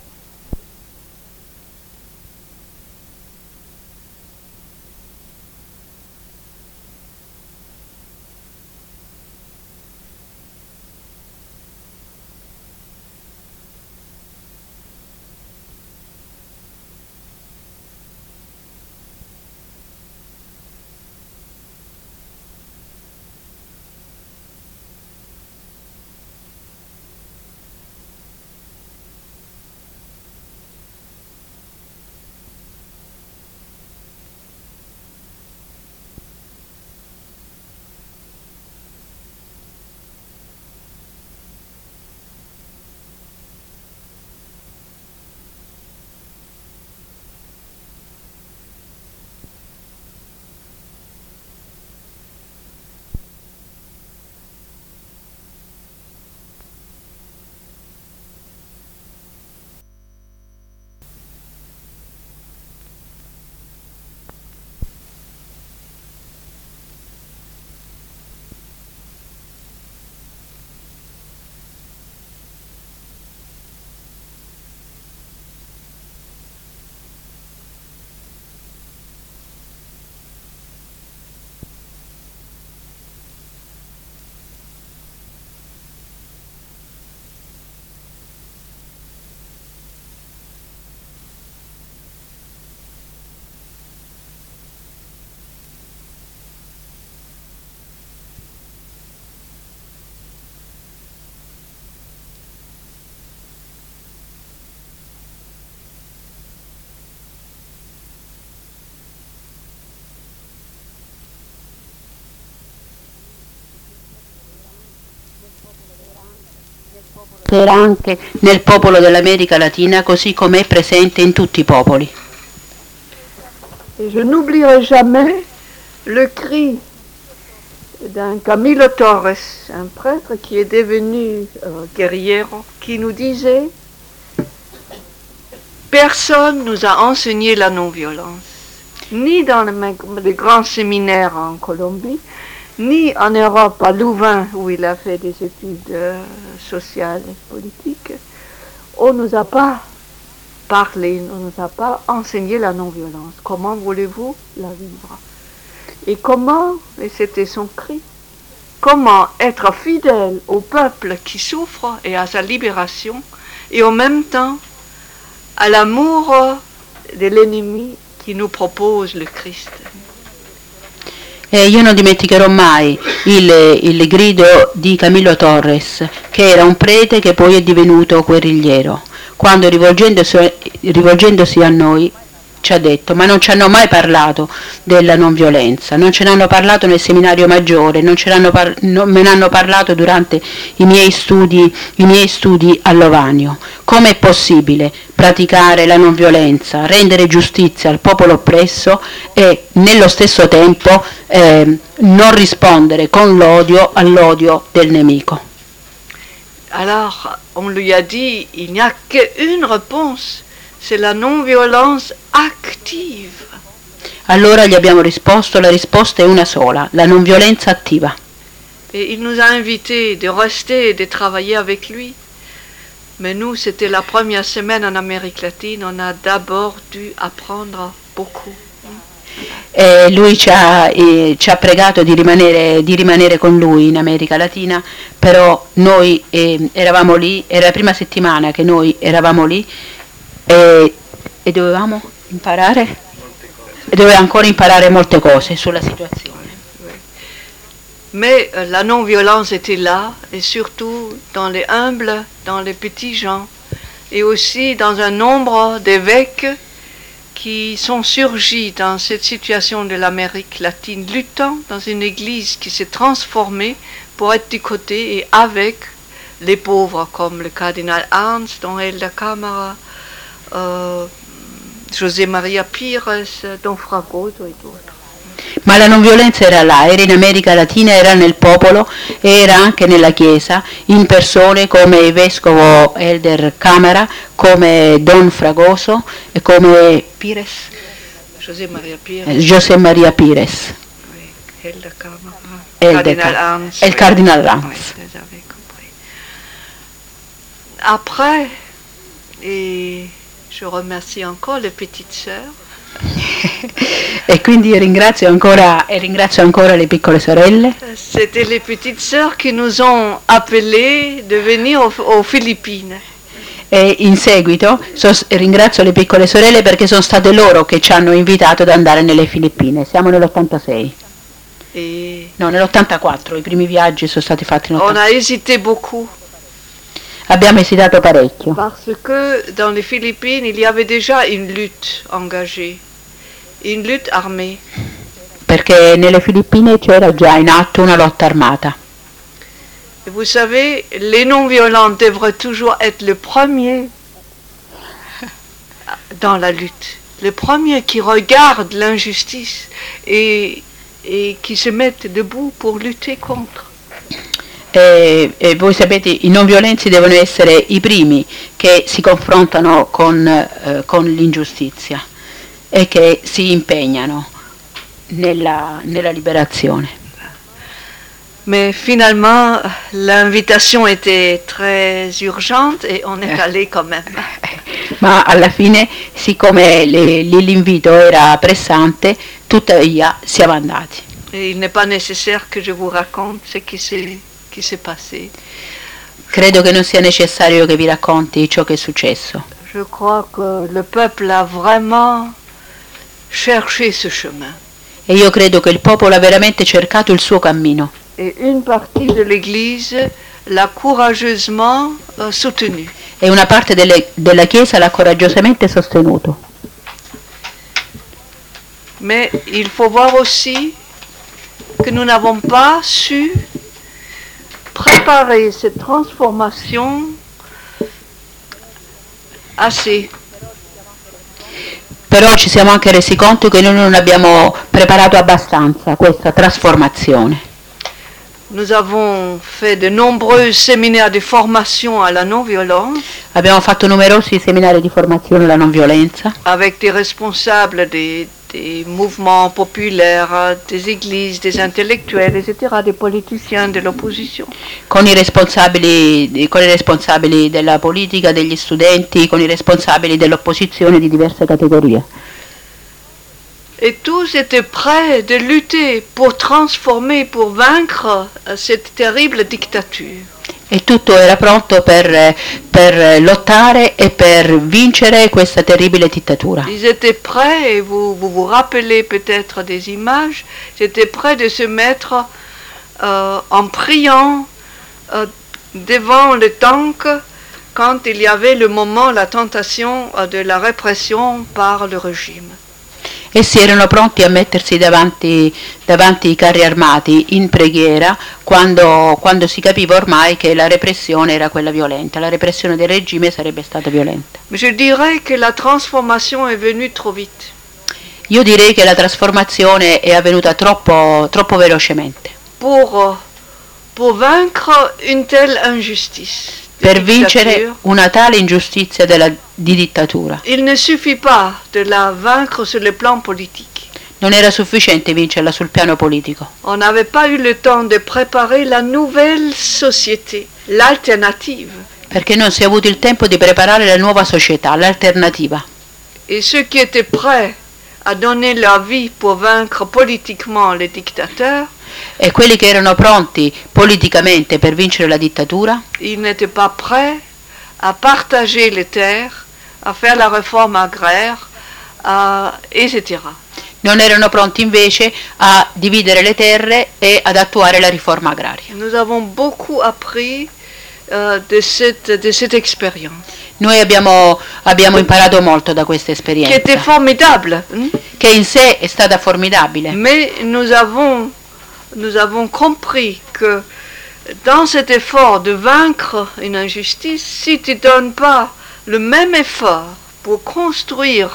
Speaker 4: Era anche nel popolo dell'America Latina, così come è presente in tutti i popoli.
Speaker 3: Et je n'oublierai jamais le cri d'un Camilo Torres, un prêtre qui est devenu euh, guerriero, qui nous disait « Personne nous a enseigné la non-violence, ni dans les, les grands séminaires en Colombie, ni en Europe, à Louvain, où il a fait des études euh, sociales et politiques. On ne nous a pas parlé, on ne nous a pas enseigné la non-violence. Comment voulez-vous la vivre? Et comment, et c'était son cri, comment être fidèle au peuple qui souffre et à sa libération, et en même temps à l'amour de l'ennemi qui nous propose le Christ.
Speaker 4: E io non dimenticherò mai il, il grido di Camilo Torres, che era un prete che poi è divenuto guerrigliero, quando rivolgendosi, rivolgendosi a noi ci ha detto: ma non ci hanno mai parlato della non violenza, non ce ne hanno parlato nel seminario maggiore, non, ce l'hanno par- non me ne hanno parlato durante i miei studi, i miei studi a Lovanio. Come è possibile praticare la non violenza, rendere giustizia al popolo oppresso e nello stesso tempo eh, non rispondere con l'odio all'odio del nemico?
Speaker 3: Alors, on lui a dit, il n'y a qu'une réponse, c'est la non-violence active.
Speaker 4: Allora gli abbiamo risposto: la risposta è una sola, la non violenza attiva.
Speaker 3: Et il nous a invités de rester et de travailler avec lui. Mais nous, c'était la première semaine en Amérique latine, on a d'abord dû apprendre beaucoup.
Speaker 4: E lui ci ha, eh, ci ha pregato di rimanere, di rimanere con lui in America Latina, però noi eh, eravamo lì, era la prima settimana che noi eravamo lì e, e dovevamo imparare, e doveva ancora imparare molte cose sulla situazione.
Speaker 3: Mais euh, la non-violence était là, et surtout dans les humbles, dans les petits gens, et aussi dans un nombre d'évêques qui sont surgis dans cette situation de l'Amérique latine, luttant dans une église qui s'est transformée pour être du côté et avec les pauvres, comme le cardinal Arns, Don Helder Camara, euh, José Maria Pires, Don Fragoso et d'autres.
Speaker 4: Ma la non violenza era là, era in America Latina, era nel popolo, era anche nella Chiesa, in persone come il vescovo Helder Camara, come Don Fragoso e come Pires,
Speaker 3: José Maria Pires,
Speaker 4: eh, José Maria Pires,
Speaker 3: oui, Helder Camara,
Speaker 4: Helder
Speaker 3: Cardinal
Speaker 4: Cam-
Speaker 3: Arns,
Speaker 4: e il Cardinal
Speaker 3: oui,
Speaker 4: Arns.
Speaker 3: oui, vous avez compris. Après, et je remercie encore les petites sœurs.
Speaker 4: E quindi io ringrazio ancora, e ringrazio ancora le piccole sorelle.
Speaker 3: C'était les petites sœurs qui nous ont appelés de venir aux, aux Philippines.
Speaker 4: E in seguito sos- ringrazio le piccole sorelle perché sono state loro che ci hanno invitato ad andare nelle Filippine. Siamo nell'ottantasei.
Speaker 3: Et
Speaker 4: No, nell'ottantaquattro, i primi viaggi sono stati fatti
Speaker 3: on
Speaker 4: nell'ottantaquattro.
Speaker 3: a hésité beaucoup
Speaker 4: Abbiamo esitato parecchio,
Speaker 3: parce que dans les Philippines, il y avait déjà une lutte engagée, une lutte armée.
Speaker 4: perché nelle Filippine c'era già in atto una lotta armata.
Speaker 3: Et vous savez, les non-violents devraient toujours être le premier dans la lutte, le premier qui regarde l'injustice et, et qui se mettent debout pour lutter contre.
Speaker 4: E, e voi sapete, i non violenti devono essere i primi che si confrontano con, eh, con l'ingiustizia e che si impegnano nella, nella liberazione.
Speaker 3: Mais finalement, l'invitation était très urgente et on est allé quand même.
Speaker 4: Ma alla fine, siccome le- lì l'invito era pressante, tuttavia siamo andati.
Speaker 3: Et il n'est pas nécessaire que je vous raconte ce qui s'est, qui s'est passé.
Speaker 4: Credo che non sia necessario che vi racconti ciò che è successo.
Speaker 3: Je crois que le peuple a vraiment cherché ce chemin.
Speaker 4: E io credo che il popolo ha veramente cercato il suo cammino.
Speaker 3: Et une partie de l'Église l'a courageusement euh, soutenu.
Speaker 4: E una parte delle- della Chiesa l'ha coraggiosamente sostenuto.
Speaker 3: Mais il faut voir aussi que nous n'avons pas su préparer cette transformation assez.
Speaker 4: Però ci siamo anche resi conto che noi non abbiamo preparato abbastanza questa trasformazione.
Speaker 3: Nous avons fait de nombreux séminaires de formation à la non-violence
Speaker 4: Abbiamo fatto numerosi seminari di formazione alla non violenza
Speaker 3: avec des responsables des, des mouvements populaires, des églises, des intellectuels, et cetera, des politiciens de l'opposition.
Speaker 4: con i responsabili, con i responsabili della politica, degli studenti, con i responsabili dell'opposizione di diverse categorie.
Speaker 3: Et tous étaient prêts de lutter pour transformer, pour vaincre euh, cette terrible dictature.
Speaker 4: e tutto era pronto per, per lottare e per vincere questa terribile dittatura.
Speaker 3: Ils étaient prêts, et vous vous, vous rappelez peut-être des images, ils étaient prêts de se mettre euh, en priant euh, devant le tank quand il y avait le moment, la tentation euh, de la répression par le régime.
Speaker 4: Essi erano pronti a mettersi davanti, davanti ai carri armati in preghiera quando, quando si capiva ormai che la repressione era quella violenta, la repressione del regime sarebbe stata violenta.
Speaker 3: Mais je dirais que la transformation est venue trop vite.
Speaker 4: Io direi che la trasformazione è avvenuta troppo, troppo velocemente.
Speaker 3: Pour, pour vaincre une telle injustice.
Speaker 4: Per vincere una tale ingiustizia della, di dittatura.
Speaker 3: Il ne suffit pas de la vaincre sur le plan politique.
Speaker 4: Non era sufficiente vincerla sul piano politico.
Speaker 3: On n'avait pas eu le temps de préparer la nouvelle société, l'alternative.
Speaker 4: Perché non si è avuto il tempo di preparare la nuova società, l'alternativa.
Speaker 3: Et ceux qui étaient prêts à donner leur vie pour vaincre politiquement les dictateurs,
Speaker 4: e quelli che erano pronti politicamente per vincere la dittatura,
Speaker 3: ils n'étaient pas prêts à partager les terres, à faire la réforme agraire, à, et cetera.
Speaker 4: Non erano pronti invece a dividere le terre e ad attuare la riforma agraria.
Speaker 3: Nous avons beaucoup appris euh, de cette, de cette expérience.
Speaker 4: Noi abbiamo, abbiamo imparato molto da questa esperienza,
Speaker 3: Qui était formidable, hein?
Speaker 4: Che in sé è stata formidabile.
Speaker 3: Mais nous avons, nous avons compris que dans cet effort de vaincre une injustice, si tu ne donnes pas le même effort pour construire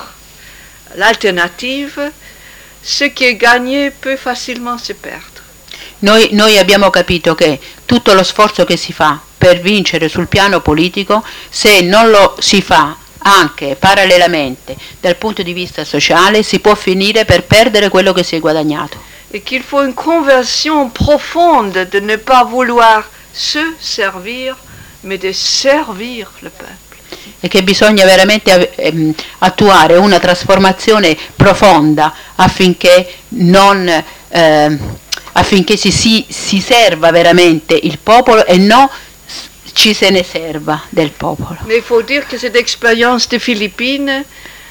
Speaker 3: l'alternative, ce qui est gagné peut facilement se perdre.
Speaker 4: Noi, noi abbiamo capito che tutto lo sforzo che si fa per vincere sul piano politico, se non lo si fa anche parallelamente dal punto di vista sociale, si può finire per perdere quello che si è guadagnato.
Speaker 3: Et qu'il faut une conversion profonde de ne pas vouloir se servir, mais de servir le peuple.
Speaker 4: E che bisogna veramente ehm, attuare una trasformazione profonda affinché non ehm, affinché si, si, si serva veramente il popolo e non ci se ne serva del popolo.
Speaker 3: Mais il faut dire que cette expérience des Philippines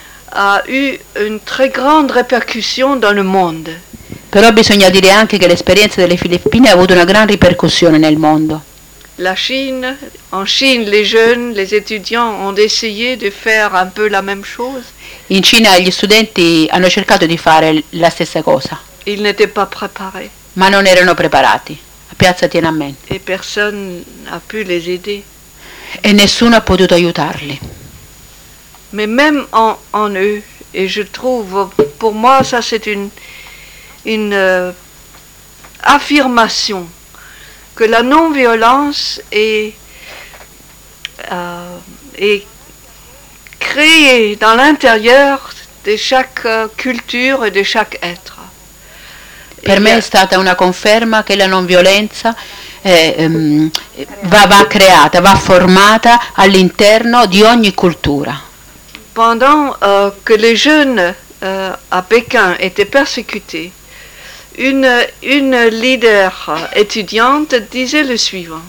Speaker 3: a eu une très grande répercussion dans le monde.
Speaker 4: Però bisogna dire anche che l'esperienza delle Filippine ha avuto una gran ripercussione nel mondo.
Speaker 3: La Chine, en Chine, les jeunes, les étudiants ont essayé de faire un peu la même chose.
Speaker 4: In Cina gli studenti hanno cercato di fare la stessa cosa.
Speaker 3: Ils n'étaient pas préparés.
Speaker 4: Ma non erano preparati. A Piazza Tiananmen.
Speaker 3: Et personne n'a pu les aider.
Speaker 4: E nessuno ha potuto aiutarli.
Speaker 3: Mais même en, en eux, et je trouve, pour moi, ça c'est une, une euh, affirmation que la non-violence est, euh, est créée dans l'intérieur de chaque euh, culture et de chaque être.
Speaker 4: Per me è stata una conferma che la non violenza eh, ehm, va, va creata, va formata all'interno di ogni cultura.
Speaker 3: Pendant euh, que les jeunes euh, à Pékin étaient persécutés, une, une leader étudiante disait le suivant.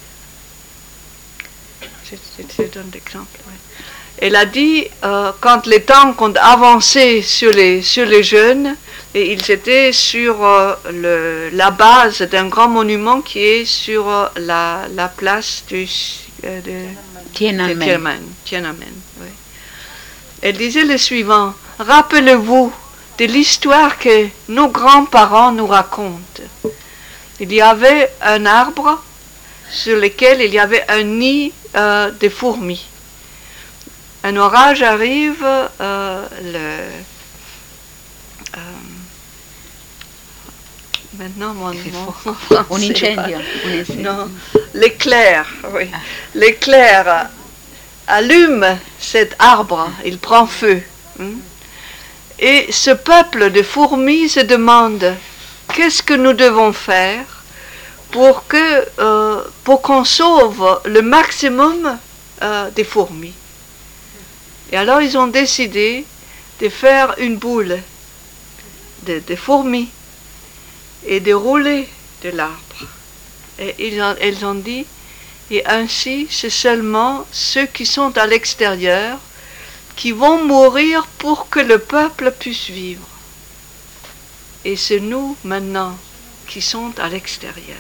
Speaker 3: Je, je te donne l'exemple. Oui. Elle a dit, euh, quand les tanks ont avancé sur les, sur les jeunes, et ils étaient sur euh, le, la base d'un grand monument qui est sur euh, la, la place du, euh, de
Speaker 4: Tiananmen.
Speaker 3: de Tiananmen, Tiananmen, oui. Elle disait le suivant: rappelez-vous de l'histoire que nos grands-parents nous racontent. Il y avait un arbre sur lequel il y avait un nid euh, de fourmis. Un orage arrive, euh, le... Euh, maintenant, mon mot français.
Speaker 4: Un incendio. Un incendio.
Speaker 3: Non, l'éclair, oui. L'éclair allume cet arbre, il prend feu. Hein? Et ce peuple de fourmis se demande qu'est-ce que nous devons faire pour que, euh, pour qu'on sauve le maximum euh, des fourmis. Et alors ils ont décidé de faire une boule de, de fourmis et de rouler de l'arbre. Et ils ont, ils ont dit, Et ainsi, c'est seulement ceux qui sont à l'extérieur qui vont mourir pour que le peuple puisse vivre. Et c'est nous maintenant qui sommes à l'extérieur.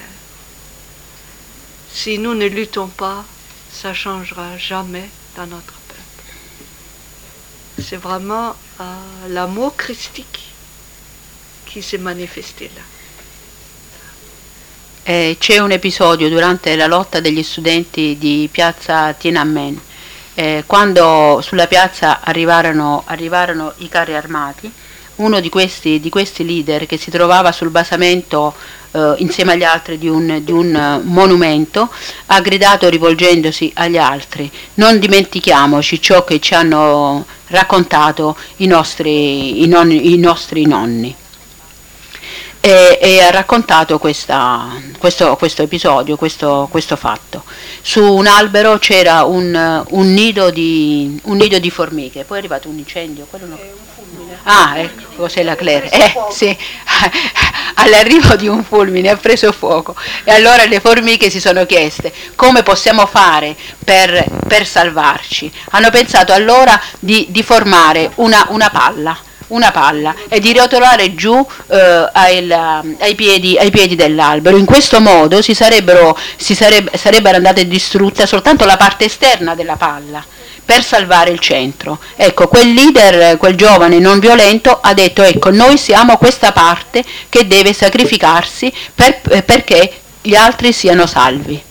Speaker 3: Si nous ne luttons pas, ça ne changera jamais dans notre peuple. C'est vraiment euh, l'amour christique qui s'est manifesté là.
Speaker 4: Eh, c'è un episodio durante la lotta degli studenti di piazza Tiananmen, eh, quando sulla piazza arrivarono, arrivarono i carri armati. Uno di questi, di questi leader, che si trovava sul basamento eh, insieme agli altri di un, di un uh, monumento, ha gridato rivolgendosi agli altri: non dimentichiamoci ciò che ci hanno raccontato i nostri, i nonni, i nostri nonni. E, e ha raccontato questa, questo, questo episodio, questo, questo fatto. Su un albero c'era un, un, nido di, un nido di formiche, poi è arrivato un incendio. Quello no. Ah, ecco, cos'è la Claire? Eh, sì, all'arrivo di un fulmine ha preso fuoco e allora le formiche si sono chieste come possiamo fare per, per salvarci. Hanno pensato allora di, di formare una, una palla. una palla e di rotolare giù eh, ai, ai, piedi, ai piedi dell'albero. In questo modo si sarebbero, si sarebbe, sarebbero andate distrutte soltanto la parte esterna della palla per salvare il centro. Ecco, quel leader, quel giovane non violento ha detto: ecco, noi siamo questa parte che deve sacrificarsi per, perché gli altri siano salvi.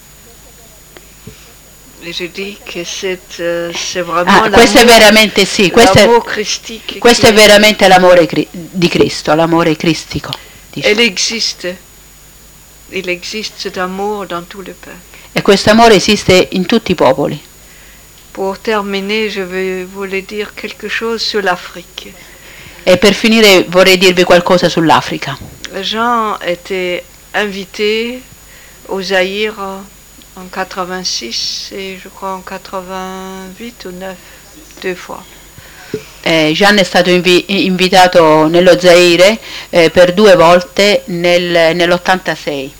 Speaker 3: Je dis que c'est, uh, c'est vraiment
Speaker 4: ah, questo è veramente sì, questo è, questo è veramente l'amore cri- di Cristo, l'amore cristico.
Speaker 3: Elle existe. Il existe cet amour dans tout le peuple.
Speaker 4: E questo amore esiste in tutti i popoli.
Speaker 3: Pour terminer, je vais voulais dire quelque chose sur l'Afrique.
Speaker 4: E per finire vorrei dirvi qualcosa sull'Africa.
Speaker 3: Jean était invité au Zaïre en quatre-vingt-six et je crois en quatre-vingt-huit ou neuf, deux fois.
Speaker 4: Eh, Jean è stato invi- invitato nello Zaire eh, per due volte nel, nell'ottantasei.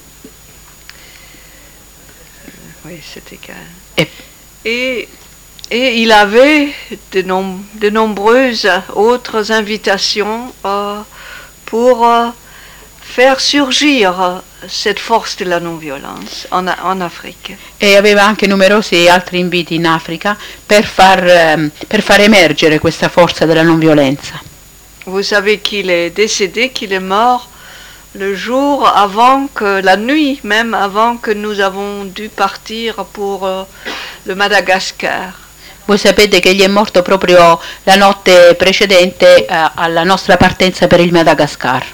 Speaker 3: Oui, c'était calme. Et, et, et il avait de, nom- de nombreuses autres invitations euh, pour euh, faire surgir cette force de la non-violence en, en Afrique.
Speaker 4: E aveva anche numerosi altri inviti in Africa per far, per far emergere questa forza della non violenza.
Speaker 3: Vous savez qu'il est décédé, qu'il est mort le jour avant que, la nuit même avant que nous avons dû partir pour euh, le Madagascar.
Speaker 4: Voi sapete che egli è morto proprio la notte precedente eh, alla nostra partenza per il Madagascar.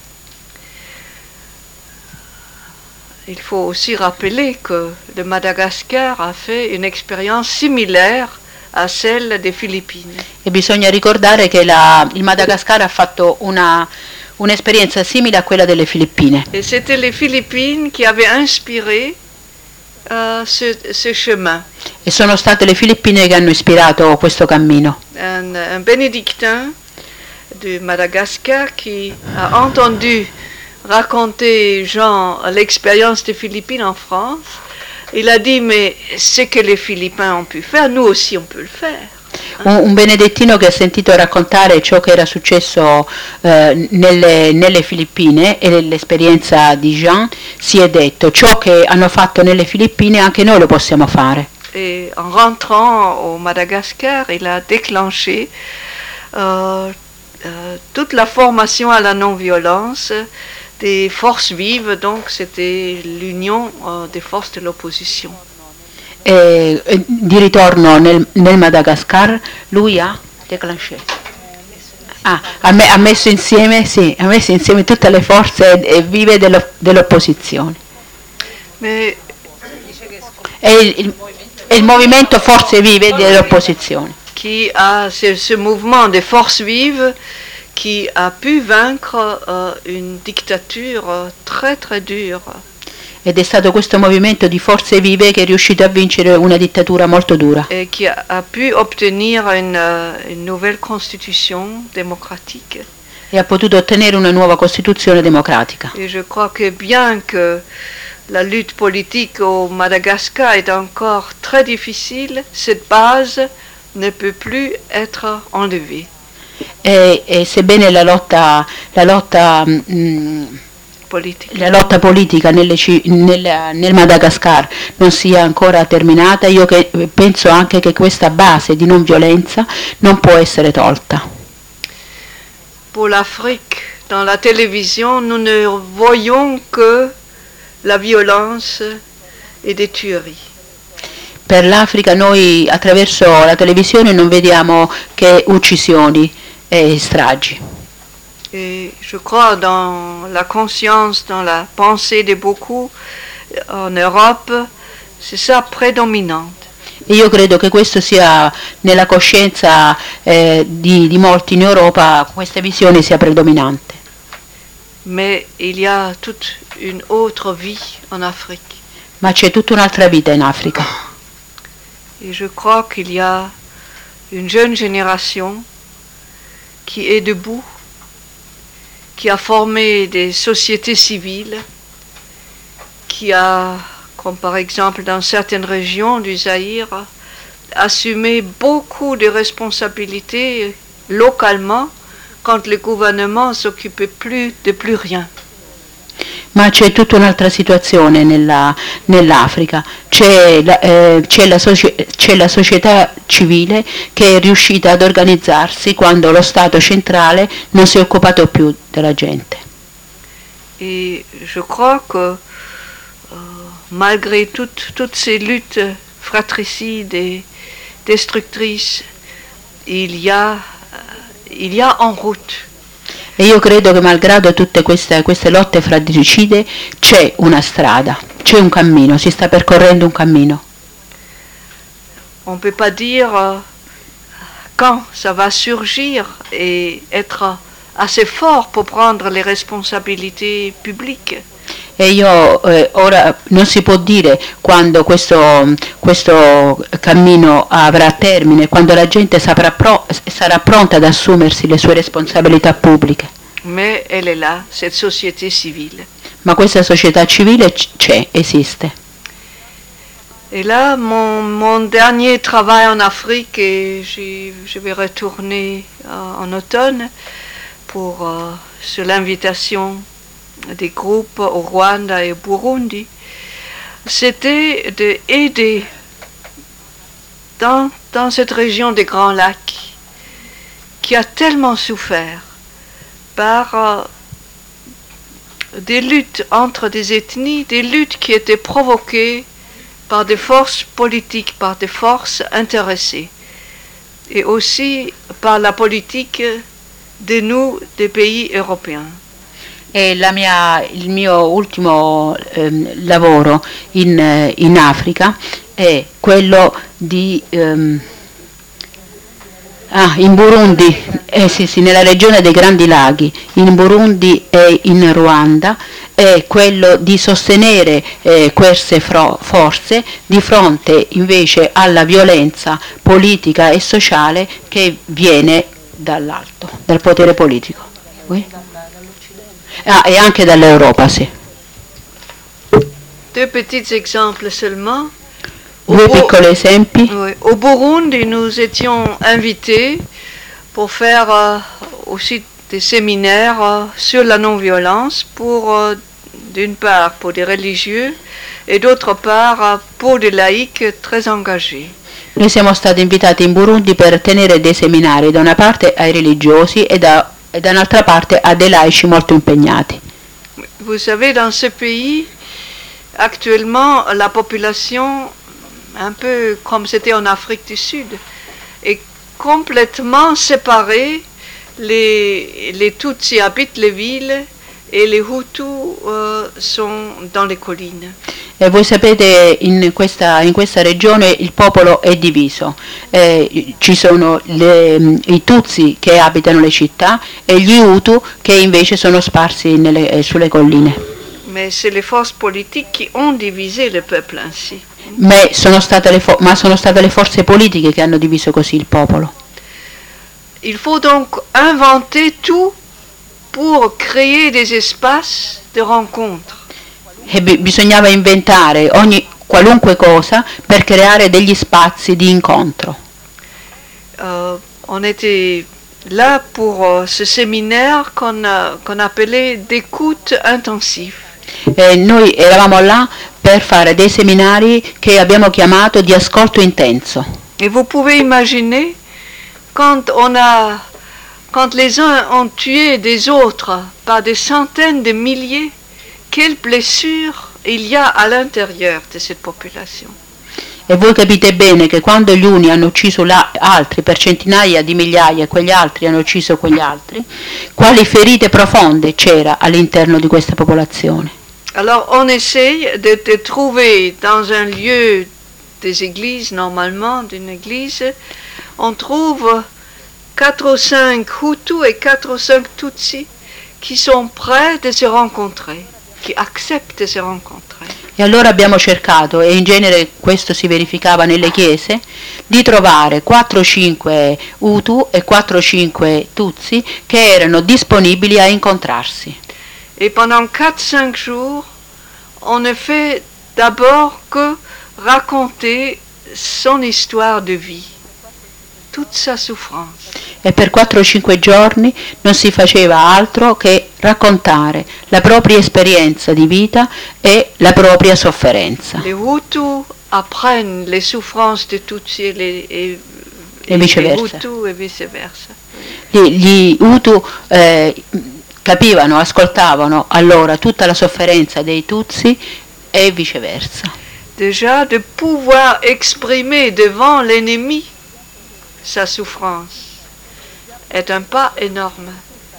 Speaker 3: Il faut aussi rappeler que le Madagascar a fait une expérience similaire a celle des Philippines.
Speaker 4: E bisogna ricordare che la, il Madagascar ha fatto una, un'esperienza simile a quella delle Filippine.
Speaker 3: Et c'était les Philippines qui avaient inspiré uh, ce, ce chemin.
Speaker 4: E sono state le Filippine che hanno ispirato questo cammino.
Speaker 3: Un, un bénédictin du Madagascar qui a entendu raconter Jean l'expérience des Philippines en France, il a dit mais ce que les Philippins ont pu faire, nous aussi on peut le faire.
Speaker 4: Un, un benedettino che ha sentito raccontare ciò che era successo eh, nelle, nelle Filippine e nell'esperienza di Jean si è detto: ciò che hanno fatto nelle Filippine anche noi lo possiamo fare.
Speaker 3: Et en rentrant au Madagascar, il a déclenché euh, euh, toute la formation à la non-violence des forces vives, donc c'était l'union euh, des forces de l'opposition.
Speaker 4: E, e di ritorno nel, nel Madagascar lui ha déclenché. Ah, ha, me, ha messo insieme, sì, ha messo insieme tutte le forze e, e vive dello, dell'opposizione.
Speaker 3: Mais
Speaker 4: è il, il, il movimento Forze Vive dell'opposizione.
Speaker 3: Qui a ce, ce mouvement des forces vives qui a pu vaincre euh, une dictature euh, très très dure.
Speaker 4: Ed è stato questo movimento di forze vive che è riuscito a vincere una dittatura molto dura.
Speaker 3: Et qui a, a pu obtenir une, uh, une nouvelle constitution démocratique.
Speaker 4: E ha potuto ottenere una nuova Costituzione democratica.
Speaker 3: Et je crois que bien que la lutte politique au Madagascar est encore très difficile, cette base ne peut plus être enlevée.
Speaker 4: E, e sebbene la lotta, la lotta, mh,
Speaker 3: Politique.
Speaker 4: la lotta politica nelle, nel, nel Madagascar non sia ancora terminata, io che, penso anche che questa base di non violenza non può essere tolta.
Speaker 3: Pour l'Afrique, dans la télévision, nous ne voyons que la violence et des tueries.
Speaker 4: Per l'Africa noi attraverso la televisione non vediamo che uccisioni e stragi.
Speaker 3: Et je crois dans la conscience, dans la pensée de beaucoup en Europe, c'est ça prédominante.
Speaker 4: E io credo che questo sia nella coscienza eh, di, di molti in Europa, questa visione sia predominante.
Speaker 3: Mais il y a toute une autre vie en Afrique.
Speaker 4: Ma c'è tutta un'altra vita in Africa.
Speaker 3: Et je crois qu'il y a une jeune génération qui est debout, qui a formé des sociétés civiles, qui a, comme par exemple dans certaines régions du Zaïre, assumé beaucoup de responsabilités localement quand le gouvernement ne s'occupait plus de plus rien.
Speaker 4: Ma c'è tutta un'altra situazione nella, nell'Africa, c'è la, eh, c'è, la socie- c'è la società civile che è riuscita ad organizzarsi quando lo Stato centrale non si è occupato più della gente.
Speaker 3: Et je crois que euh, malgré toutes, toutes ces luttes fratricides et destructrices, il y a, il y a en route.
Speaker 4: E io credo che malgrado tutte queste, queste lotte fratricide c'è una strada, c'è un cammino, si sta percorrendo un cammino.
Speaker 3: On ne peut pas dire euh, quand ça va surgir et être assez fort pour prendre les responsabilités publiques.
Speaker 4: E io eh, ora non si può dire quando questo, questo cammino avrà termine, quando la gente saprà pro, sarà pronta ad assumersi le sue responsabilità pubbliche.
Speaker 3: Mais elle est là, cette société civile.
Speaker 4: Ma questa società civile c'è, esiste.
Speaker 3: Et là, mon, mon dernier travail en Afrique, et je vais retourner euh, en automne pour, euh, sur l'invitation des groupes au Rwanda et au Burundi, c'était d'aider dans, dans cette région des Grands Lacs qui a tellement souffert par euh, des luttes entre des ethnies, des luttes qui étaient provoquées par des forces politiques, par des forces intéressées, et aussi par la politique de nous, des pays européens.
Speaker 4: E la mia, il mio ultimo ehm, lavoro in, in Africa è quello di ehm, ah, in Burundi, eh, sì, sì, nella regione dei Grandi Laghi, in Burundi e in Ruanda, è quello di sostenere eh, queste fro- forze di fronte invece alla violenza politica e sociale che viene dall'alto, dal potere politico. Oui? Ah, e anche dall'Europa, sì.
Speaker 3: Deux petits exemples seulement.
Speaker 4: Due piccoli esempi.
Speaker 3: Oui. Au Burundi, nous étions invités pour faire euh, aussi des séminaires euh, sur la non-violence, pour euh, d'une part pour des religieux et d'autre part euh, pour des laïcs très engagés.
Speaker 4: Noi siamo stati invitati in Burundi per tenere dei seminari, da una parte ai religiosi e da e da un'altra parte a dei laici molto impegnati.
Speaker 3: Vous savez, dans ce pays, actuellement, la population, un peu comme c'était en Afrique du Sud, est complètement séparée. Les, les Tutsis habitent les villes et les Hutus euh, sont dans les collines.
Speaker 4: E voi sapete, in questa, in questa regione il popolo è diviso, eh, ci sono le, i Tutsi che abitano le città e gli Hutu che invece sono sparsi nelle, eh, sulle colline.
Speaker 3: Mais c'est les forces politiques qui ont divisé le peuple ainsi.
Speaker 4: Ma sono state le, fo- ma sono state le forze politiche che hanno diviso così il popolo.
Speaker 3: Il faut donc inventer tout pour créer des espaces de rencontre.
Speaker 4: e bi- bisognava inventare ogni qualunque cosa per creare degli spazi di incontro.
Speaker 3: Euh, on était là pour euh, ce séminaire qu'on a- qu'on appelait d'écoute intensive.
Speaker 4: E noi eravamo là per fare dei seminari che abbiamo chiamato di ascolto intenso.
Speaker 3: Et vous pouvez imaginer, quand on a, quand les uns ont tué des autres par des centaines de milliers, quelle blessure il y a à l'intérieur de cette population.
Speaker 4: E voi capite bene che quando gli uni hanno ucciso la- altri per centinaia di migliaia e quegli altri hanno ucciso quegli altri, quali ferite profonde c'era all'interno di questa popolazione.
Speaker 3: Alors on essaye de, de trouver dans un lieu des églises, normalement d'une église, on trouve quatre ou cinq Hutus et quatre ou cinq Tutsis qui sont prêts de se rencontrer, qui acceptent de se rencontrer.
Speaker 4: E allora abbiamo cercato, e in genere questo si verificava nelle chiese, di trovare quattro o cinque Hutu e quattro o cinque Tutsi che erano disponibili a incontrarsi.
Speaker 3: Et pendant quatre cinq jours, on ne fait d'abord que raconter son histoire de vie, toute sa souffrance.
Speaker 4: E per quattro o cinque giorni non si faceva altro che raccontare la propria esperienza di vita e la propria sofferenza.
Speaker 3: Les Hutus apprennent les souffrances de Tutsi et les, et,
Speaker 4: Et vice-versa.
Speaker 3: les Hutus et vice-versa.
Speaker 4: Gli, gli Hutu eh, capivano, ascoltavano allora tutta la sofferenza dei Tutsi e viceversa.
Speaker 3: Déjà de pouvoir exprimer devant l'ennemi sa souffrance est un pas énorme.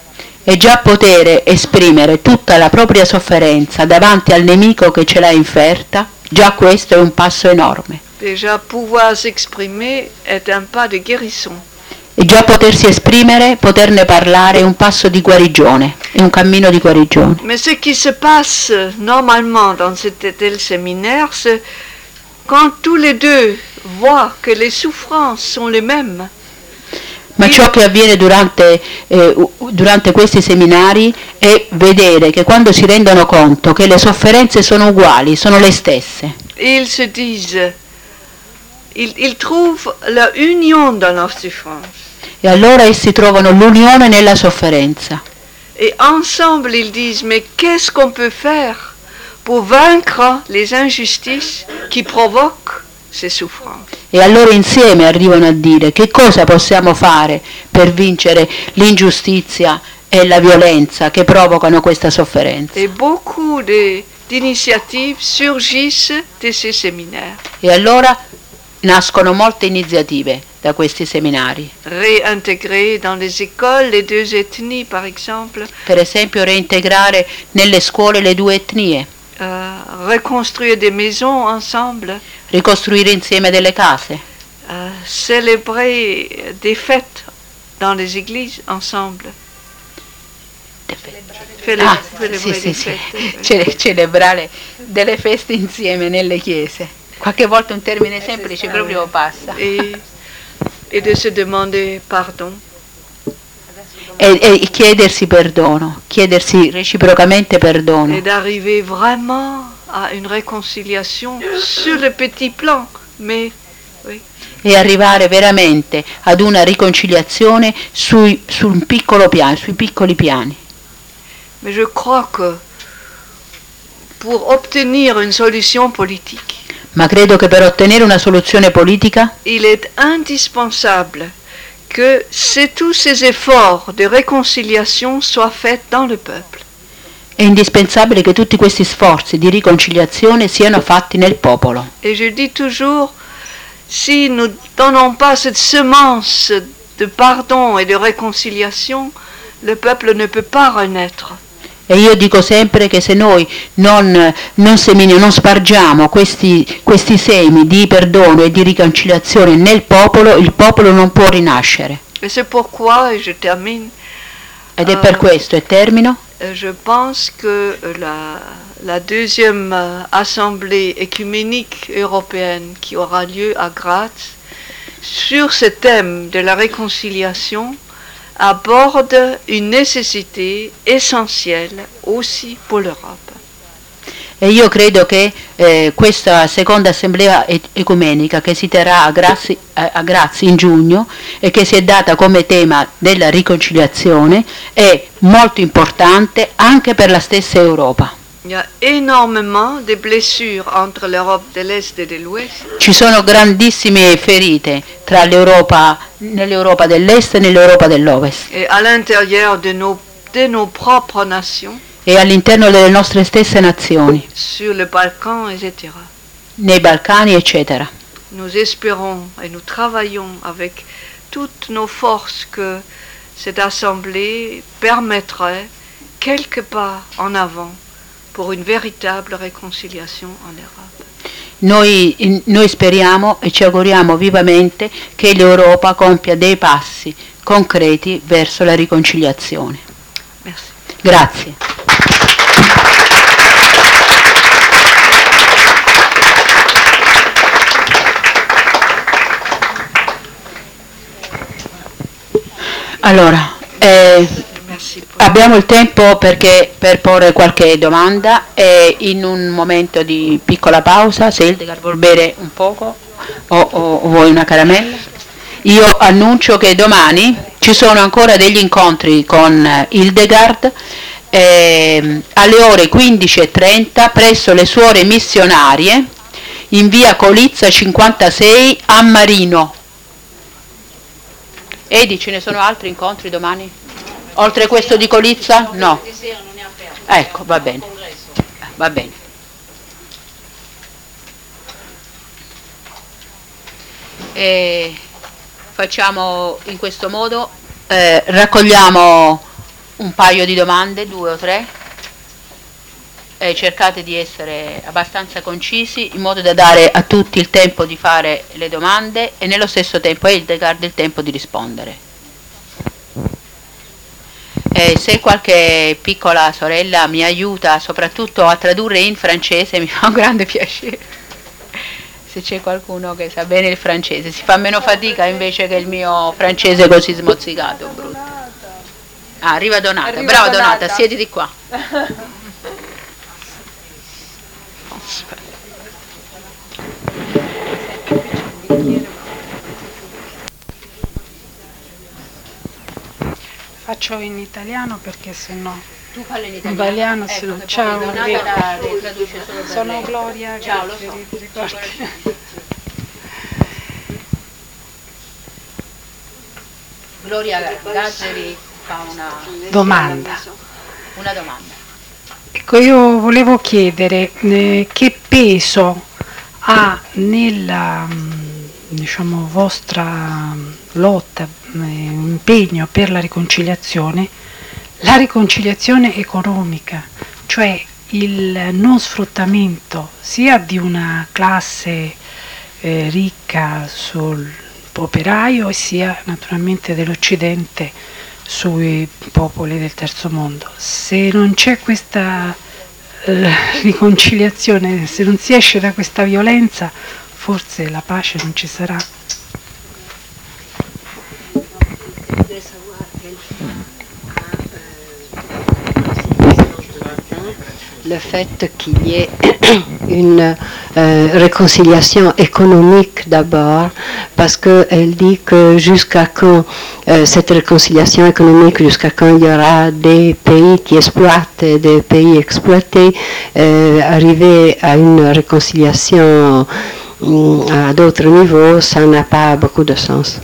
Speaker 4: E già poter esprimere tutta la propria sofferenza davanti al nemico che ce l'ha inferta, già questo è un passo enorme.
Speaker 3: Déjà pouvoir s'exprimer est un pas de guérison.
Speaker 4: E già potersi esprimere, poterne parlare è un passo di guarigione, è un cammino di guarigione.
Speaker 3: Mais ce qui se passe normalement dans ce tel séminaire, c'est quand tous les deux voient que les souffrances sont les mêmes.
Speaker 4: Ma ciò che avviene durante, eh, durante questi seminari è vedere che quando si rendono conto che le sofferenze sono uguali, sono le stesse,
Speaker 3: Ils se disent, ils, ils trouvent la union dans leur souffrance.
Speaker 4: e allora essi trovano l'unione nella sofferenza.
Speaker 3: Et ensemble, ils disent, mais qu'est-ce qu'on peut faire pour vaincre les injustices qui provoquent ces souffrances?
Speaker 4: E allora insieme arrivano a dire che cosa possiamo fare per vincere l'ingiustizia e la violenza che provocano questa sofferenza.
Speaker 3: Et beaucoup de- d'initiatives surgissent de ces séminaires.
Speaker 4: E allora nascono molte iniziative da questi seminari.
Speaker 3: Réintégrer dans les écoles les deux ethnies, par exemple,
Speaker 4: Per esempio reintegrare nelle scuole le due etnie,
Speaker 3: euh, reconstruire des maisons ensemble,
Speaker 4: ricostruire insieme delle case,
Speaker 3: euh, célébrer des fêtes dans les églises ensemble. Cele-
Speaker 4: Ah,
Speaker 3: célébrer
Speaker 4: sì,
Speaker 3: des
Speaker 4: sì, sì.
Speaker 3: fêtes.
Speaker 4: Ce- celebrare delle feste insieme nelle chiese. Qualche volta un termine semplice proprio passa.
Speaker 3: Et, et de se demander pardon.
Speaker 4: E, e chiedersi perdono, chiedersi reciprocamente perdono.
Speaker 3: Et d'arriver vraiment à une réconciliation sur le petit plan, mais oui.
Speaker 4: E arrivare veramente ad una riconciliazione sui, su un piccolo piano, sui piccoli piani.
Speaker 3: Mais je crois que pour obtenir une solution politique,
Speaker 4: Ma credo che per ottenere una soluzione politica
Speaker 3: il est indispensable que c'est tous ces efforts de réconciliation soient faits dans le peuple.
Speaker 4: è indispensabile che tutti questi sforzi di riconciliazione siano fatti nel popolo.
Speaker 3: Et je dis toujours, si nous ne donnons pas cette semence de pardon et de réconciliation, le peuple ne peut pas renaître.
Speaker 4: E io dico sempre che se noi non, non seminiamo, non spargiamo questi, questi semi di perdono e di riconciliazione nel popolo, il popolo non può rinascere.
Speaker 3: Et c'est pourquoi, et je termine,
Speaker 4: Ed è per questo, e termino,
Speaker 3: euh, je pense que la, la deuxième euh, assemblée écuménique européenne qui aura lieu à Graz, sur ce thème de la réconciliation, aborde une nécessité essentielle aussi pour l'Europe.
Speaker 4: E io credo che eh, questa seconda assemblea ecumenica che si terrà a Graz, a, a Graz in giugno e che si è data come tema della riconciliazione è molto importante anche per la stessa Europa.
Speaker 3: Il y a énormément de blessures entre l'Europe de l'Est et de l'Ouest.
Speaker 4: Ci sono grandissime ferite tra l'Europa, nell'Europa dell'Est e nell'Europa dell'Ovest.
Speaker 3: Et à l'intérieur de nos, de nos propres nations.
Speaker 4: E all'interno delle nostre stesse nazioni.
Speaker 3: Sur le Balkan, et cetera.
Speaker 4: Nei Balcani, eccetera.
Speaker 3: Nous espérons et nous travaillons avec toutes nos forces que cette assemblée permettrait quelque pas en avant pour une véritable réconciliation en Europe.
Speaker 4: Noi, in, noi speriamo e ci auguriamo vivamente che l'Europa compia dei passi concreti verso la riconciliazione.
Speaker 3: Merci.
Speaker 4: Grazie. Allora, eh, abbiamo il tempo perché, per porre qualche domanda e in un momento di piccola pausa, se Hildegard vuol bere un poco o, o, o vuoi una caramella. Io annuncio che domani ci sono ancora degli incontri con Hildegard eh, alle ore quindici e trenta presso le suore missionarie in via Colizza cinquantasei a Marino. Edi, ce ne sono altri incontri domani? Oltre questo di Colizza? No. Ecco, va bene. Va bene. E facciamo in questo modo, eh, raccogliamo un paio di domande, due o tre, e cercate di essere abbastanza concisi in modo da dare a tutti il tempo di fare le domande e nello stesso tempo a Hildegard il tempo di rispondere. E se qualche piccola sorella mi aiuta soprattutto a tradurre in francese mi fa un grande piacere. Se c'è qualcuno che sa bene il francese, si fa meno fatica invece che il mio francese così smozzicato, brutto. Ah, arriva Donata, arriva brava Donata, Donata, siediti qua.
Speaker 5: Faccio in italiano perché sennò
Speaker 4: tu fallo in
Speaker 5: italiano, in italiano ecco, se no. Ciao,
Speaker 4: la traduce solo per
Speaker 5: sono
Speaker 4: lei.
Speaker 5: Gloria.
Speaker 4: Ciao, lo so. Gloria Gazzeri fa una
Speaker 5: domanda.
Speaker 4: Una domanda.
Speaker 5: Ecco, io volevo chiedere eh, che peso ha nella diciamo vostra lotta, eh, impegno per la riconciliazione, la riconciliazione economica, cioè il non sfruttamento sia di una classe eh, ricca sul operaio sia naturalmente dell'Occidente sui popoli del terzo mondo. Se non c'è questa eh, riconciliazione, se non si esce da questa violenza, forse la pace non ci sarà.
Speaker 6: Le fait qu'il y ait une euh, réconciliation économique d'abord, parce qu'elle dit que jusqu'à quand euh, cette réconciliation économique, jusqu'à quand il y aura des pays qui exploitent et des pays exploités, euh, arriver à une réconciliation euh, à d'autres niveaux, ça n'a pas beaucoup de sens.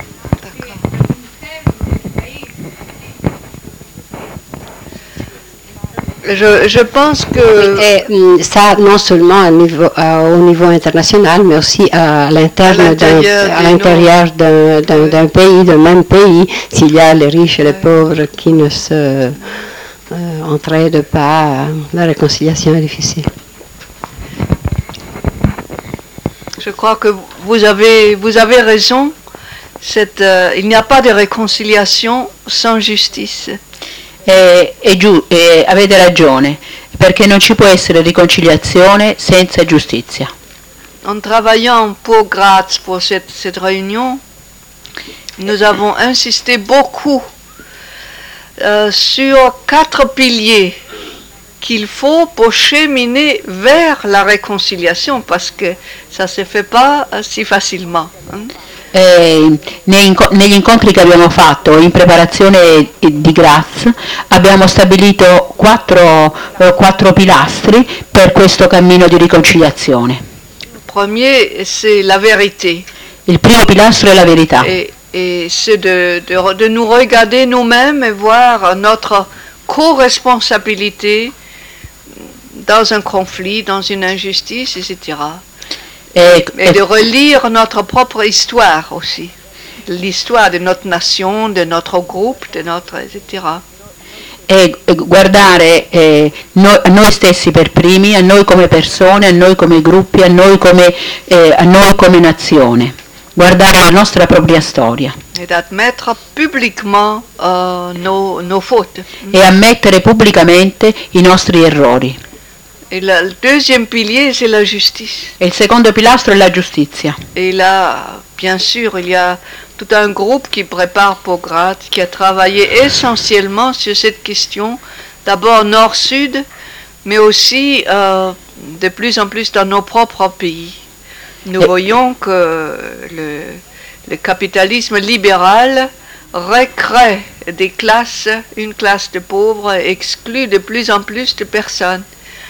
Speaker 3: Je, je pense que...
Speaker 6: Et ça, non seulement au niveau, euh, au niveau international, mais aussi à l'interne à l'intérieur d'un, d'un, d'un pays, d'un même pays, s'il y a les riches et les pauvres qui ne se euh, entraident pas, la réconciliation est difficile.
Speaker 3: Je crois que vous avez, vous avez raison. Cette, euh, il n'y a pas de réconciliation sans justice.
Speaker 4: Eh, è giu- eh, avete ragione, perché non ci può essere riconciliazione senza giustizia.
Speaker 3: En travaillant pour Graz, pour cette, cette réunion, nous avons insisté beaucoup euh, sur quatre piliers qu'il faut pour cheminer vers la réconciliation, parce que ça ne se fait pas si facilement. Hein.
Speaker 4: Eh, nei, negli incontri che abbiamo fatto in preparazione di Graz abbiamo stabilito quattro, eh, quattro pilastri per questo cammino di riconciliazione.
Speaker 3: Le premier, c'est la vérité.
Speaker 4: Il primo pilastro è la verità.
Speaker 3: Et, et c'est de, de, de nous regarder nous-mêmes et voir notre co-responsabilité dans un conflit, dans une injustice, et cetera.
Speaker 4: Et,
Speaker 3: et de relire notre propre histoire aussi, l'histoire de notre nation, de notre groupe, de notre, et cetera.
Speaker 4: E guardare eh, noi, a noi stessi per primi, a noi come persone, a noi come gruppi, a noi come, eh, a noi come nazione. Guardare la nostra propria storia.
Speaker 3: Et d'admettre publiquement uh, nos, nos fautes.
Speaker 4: E ammettere pubblicamente i nostri errori.
Speaker 3: Et le, le deuxième pilier, c'est la justice.
Speaker 4: E il secondo pilastro è la giustizia.
Speaker 3: Et là, bien sûr, il y a tout un groupe qui prépare pour Graz, qui a travaillé essentiellement sur cette question, d'abord nord-sud, mais aussi euh, de plus en plus dans nos propres pays. Nous et voyons que le, le capitalisme libéral recrée des classes, une classe de pauvres, exclut de plus en plus de personnes.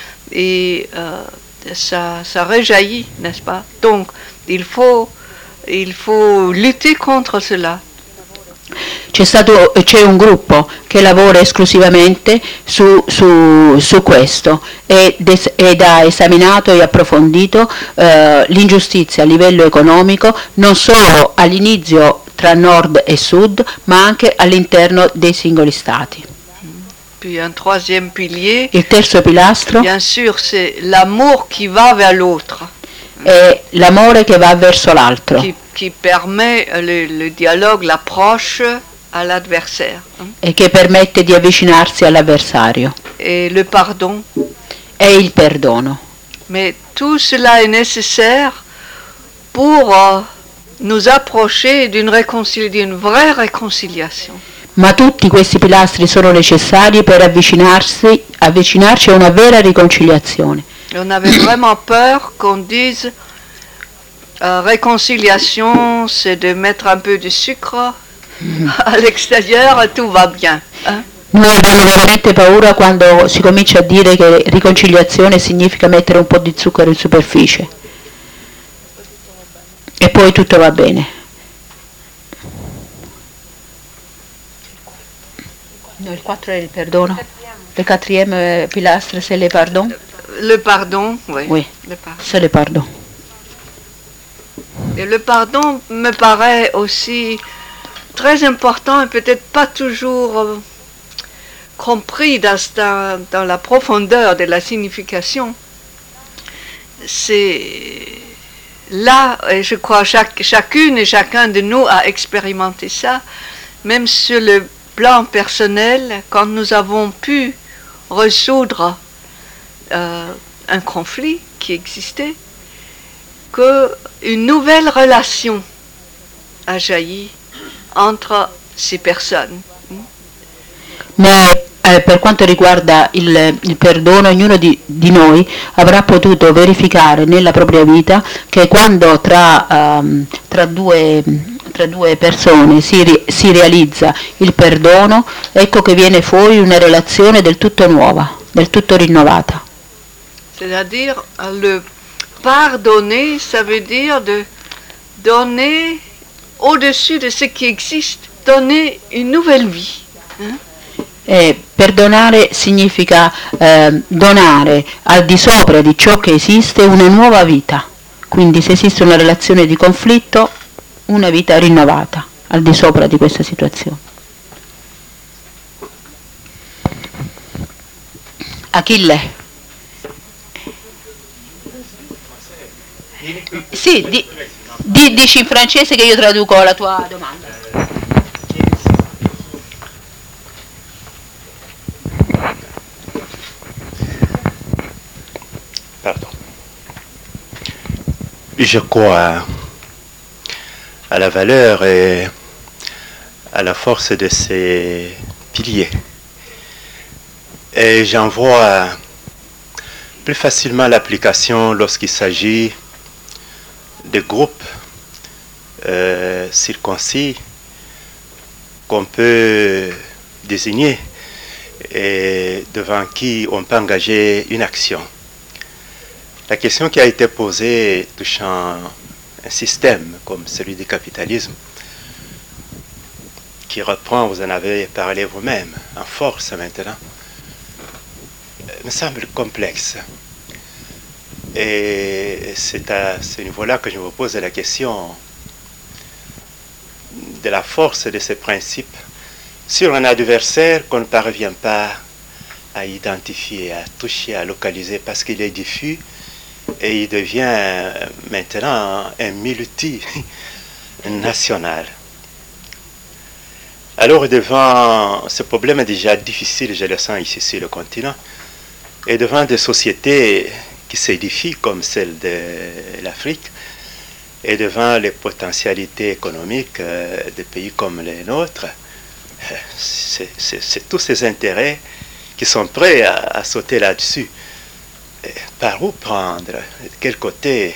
Speaker 3: Et euh, ça, ça rejaillit, n'est-ce pas? Donc, il faut, il faut lutter contre cela.
Speaker 4: C'è, stato, c'è un gruppo che lavora esclusivamente su, su, su questo ed, es, ed ha esaminato e approfondito eh, l'ingiustizia a livello economico non solo all'inizio tra nord e sud, ma anche all'interno dei singoli stati.
Speaker 3: Puis un troisième pilier,
Speaker 4: il terzo pilastro,
Speaker 3: bien sûr, c'est l'amour qui va vers l'autre.
Speaker 4: È l'amore che va verso l'altro.
Speaker 3: Qui, qui permet le, le dialogue, l'approche à l'adversaire.
Speaker 4: E che permette di avvicinarsi all'avversario.
Speaker 3: Et le pardon.
Speaker 4: E il perdono.
Speaker 3: Mais tout cela est nécessaire pour euh, nous approcher d'une réconciliation, d'une vraie réconciliation.
Speaker 4: Ma tutti questi pilastri sono necessari per avvicinarsi, avvicinarci a una vera riconciliazione.
Speaker 3: On avait vraiment peur qu'on dise euh, réconciliation, c'est de mettre un peu de sucre à l'extérieur et tout va bien. Hein?
Speaker 4: Noi abbiamo veramente paura quando si comincia a dire che riconciliazione significa mettere un po' di zucchero in superficie e poi tutto va bene. No, il quattro è il perdono. Le quatrième pilastre, c'est le pardon.
Speaker 3: Le pardon, oui.
Speaker 4: Oui,
Speaker 3: le pardon.
Speaker 4: C'est le pardon.
Speaker 3: Et le pardon me paraît aussi très important et peut-être pas toujours euh, compris dans, dans, dans la profondeur de la signification. C'est là, et je crois chaque, chacune et chacun de nous a expérimenté ça, même sur le plan personnel, quand nous avons pu résoudre euh, un conflit qui existait, qu'une nouvelle relation a jailli entre ces personnes.
Speaker 4: Ma eh, per quanto riguarda il, il perdono, ognuno di, di noi avrà potuto verificare nella propria vita che quando tra, um, tra due tra due persone si, si realizza il perdono, ecco che viene fuori una relazione del tutto nuova, del tutto rinnovata.
Speaker 3: C'est-à-dire, le pardonner, ça veut dire de donner au-dessus de ce qui existe, donner une nouvelle vie. Hein?
Speaker 4: E perdonare significa eh, donare al di sopra di ciò che esiste una nuova vita. Quindi se esiste una relazione di conflitto, una vita rinnovata al di sopra di questa situazione. Achille. Sì, di, di, dici in francese che io traduco la tua domanda.
Speaker 7: Pardon. Je crois à la valeur et à la force de ces piliers. Et j'en vois plus facilement l'application lorsqu'il s'agit de groupes euh, circoncis qu'on peut désigner et devant qui on peut engager une action. La question qui a été posée touchant un système comme celui du capitalisme, qui reprend, vous en avez parlé vous-même, en force maintenant, me semble complexe. Et c'est à ce niveau-là que je vous pose la question de la force de ces principes sur un adversaire qu'on ne parvient pas à identifier, à toucher, à localiser, parce qu'il est diffus et il devient maintenant un multinational. Alors devant ce problème déjà difficile, je le sens ici sur le continent, et devant des sociétés qui s'édifient comme celle de l'Afrique, et devant les potentialités économiques euh, des pays comme les nôtres, c'est, c'est, c'est tous ces intérêts qui sont prêts à, à sauter là-dessus. Et par où prendre? De quel côté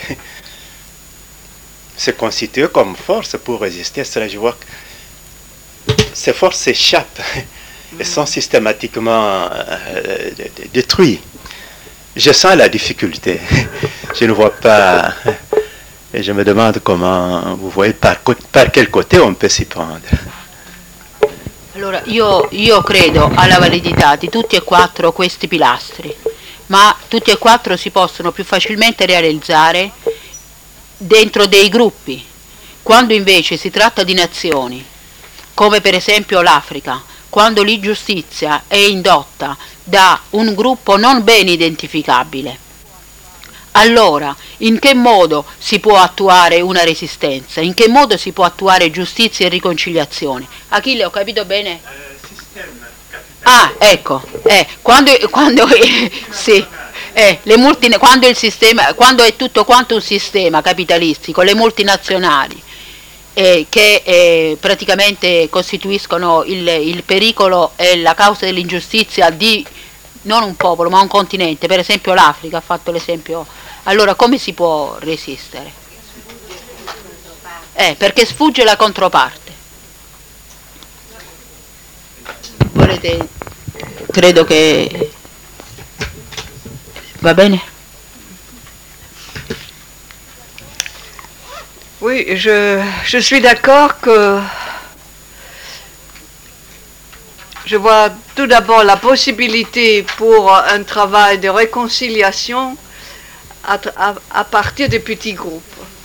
Speaker 7: se constituer comme force pour résister à cela? Je vois que ces forces s'échappent et sont systématiquement euh, détruites. Je sens la difficulté. Je ne vois pas... Et je me demande comment, vous voyez, par, par quel côté on peut s'y prendre.
Speaker 4: Allora, io, io credo alla validità di tutti e quattro questi pilastri, ma tutti e quattro si possono più facilmente realizzare dentro dei gruppi. Quando invece si tratta di nazioni, come per esempio l'Africa, quando l'ingiustizia è indotta da un gruppo non ben identificabile, allora in che modo si può attuare una resistenza? In che modo si può attuare giustizia e riconciliazione? Achille, ho capito bene? Ah, ecco, eh, quando, quando, eh, sì, eh, le multi, quando, il sistema, quando è tutto quanto un sistema capitalistico, le multinazionali eh, che eh, praticamente costituiscono il, il pericolo e la causa dell'ingiustizia di non un popolo ma un continente, per esempio l'Africa ha fatto l'esempio. Allora come si può resistere? Eh, perché sfugge la controparte. Volete? Credo che va bene?
Speaker 3: Oui, je, je suis d'accord que je vois tout d'abord la possibilité pour un travail de réconciliation à, à, à partir de petits groupes.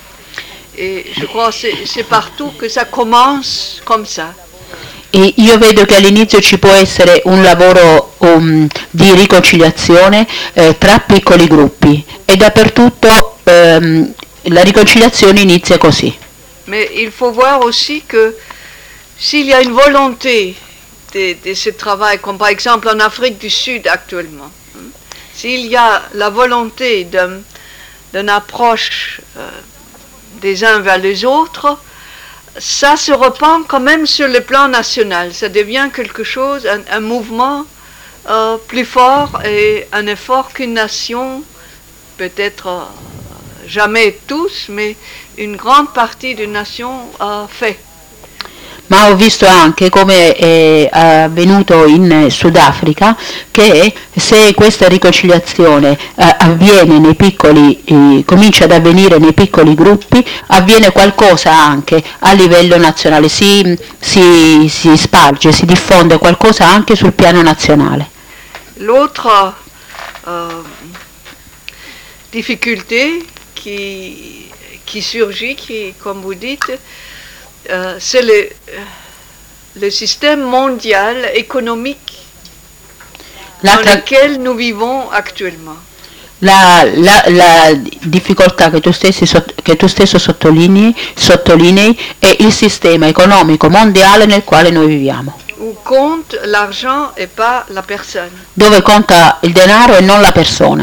Speaker 3: Et je crois que c'est, c'est partout que ça commence comme ça.
Speaker 4: E io vedo che all'inizio ci può essere un lavoro um, di riconciliazione eh, tra piccoli gruppi e dappertutto ehm, la riconciliazione inizia così.
Speaker 3: Mais il faut voir aussi que s'il y a une volonté de, de ce travail, comme par exemple en Afrique du Sud actuellement, hein, s'il y a la volonté d'un, d'une approche euh, des uns vers les autres, ça se répand quand même sur le plan national. Ça devient quelque chose, un, un mouvement euh, plus fort et un effort qu'une nation, peut-être euh, jamais tous, mais une grande partie d'une nation euh, fait.
Speaker 4: Ma ho visto anche come è avvenuto in Sudafrica che se questa riconciliazione eh, avviene nei piccoli, eh, comincia ad avvenire nei piccoli gruppi, avviene qualcosa anche a livello nazionale, si, si, si sparge, si diffonde qualcosa anche sul piano nazionale.
Speaker 3: L'autre euh, difficulté qui, qui surgit, qui, comme vous dites, Euh, c'est le, le système mondial économique dans lequel nous vivons actuellement.
Speaker 4: La, la, la difficoltà che tu, stessi, che tu stesso sottolinei, sottolinei è il sistema economico mondiale nel quale noi viviamo.
Speaker 3: Où compte l'argent et pas la personne.
Speaker 4: Dove conta il denaro e non la persona.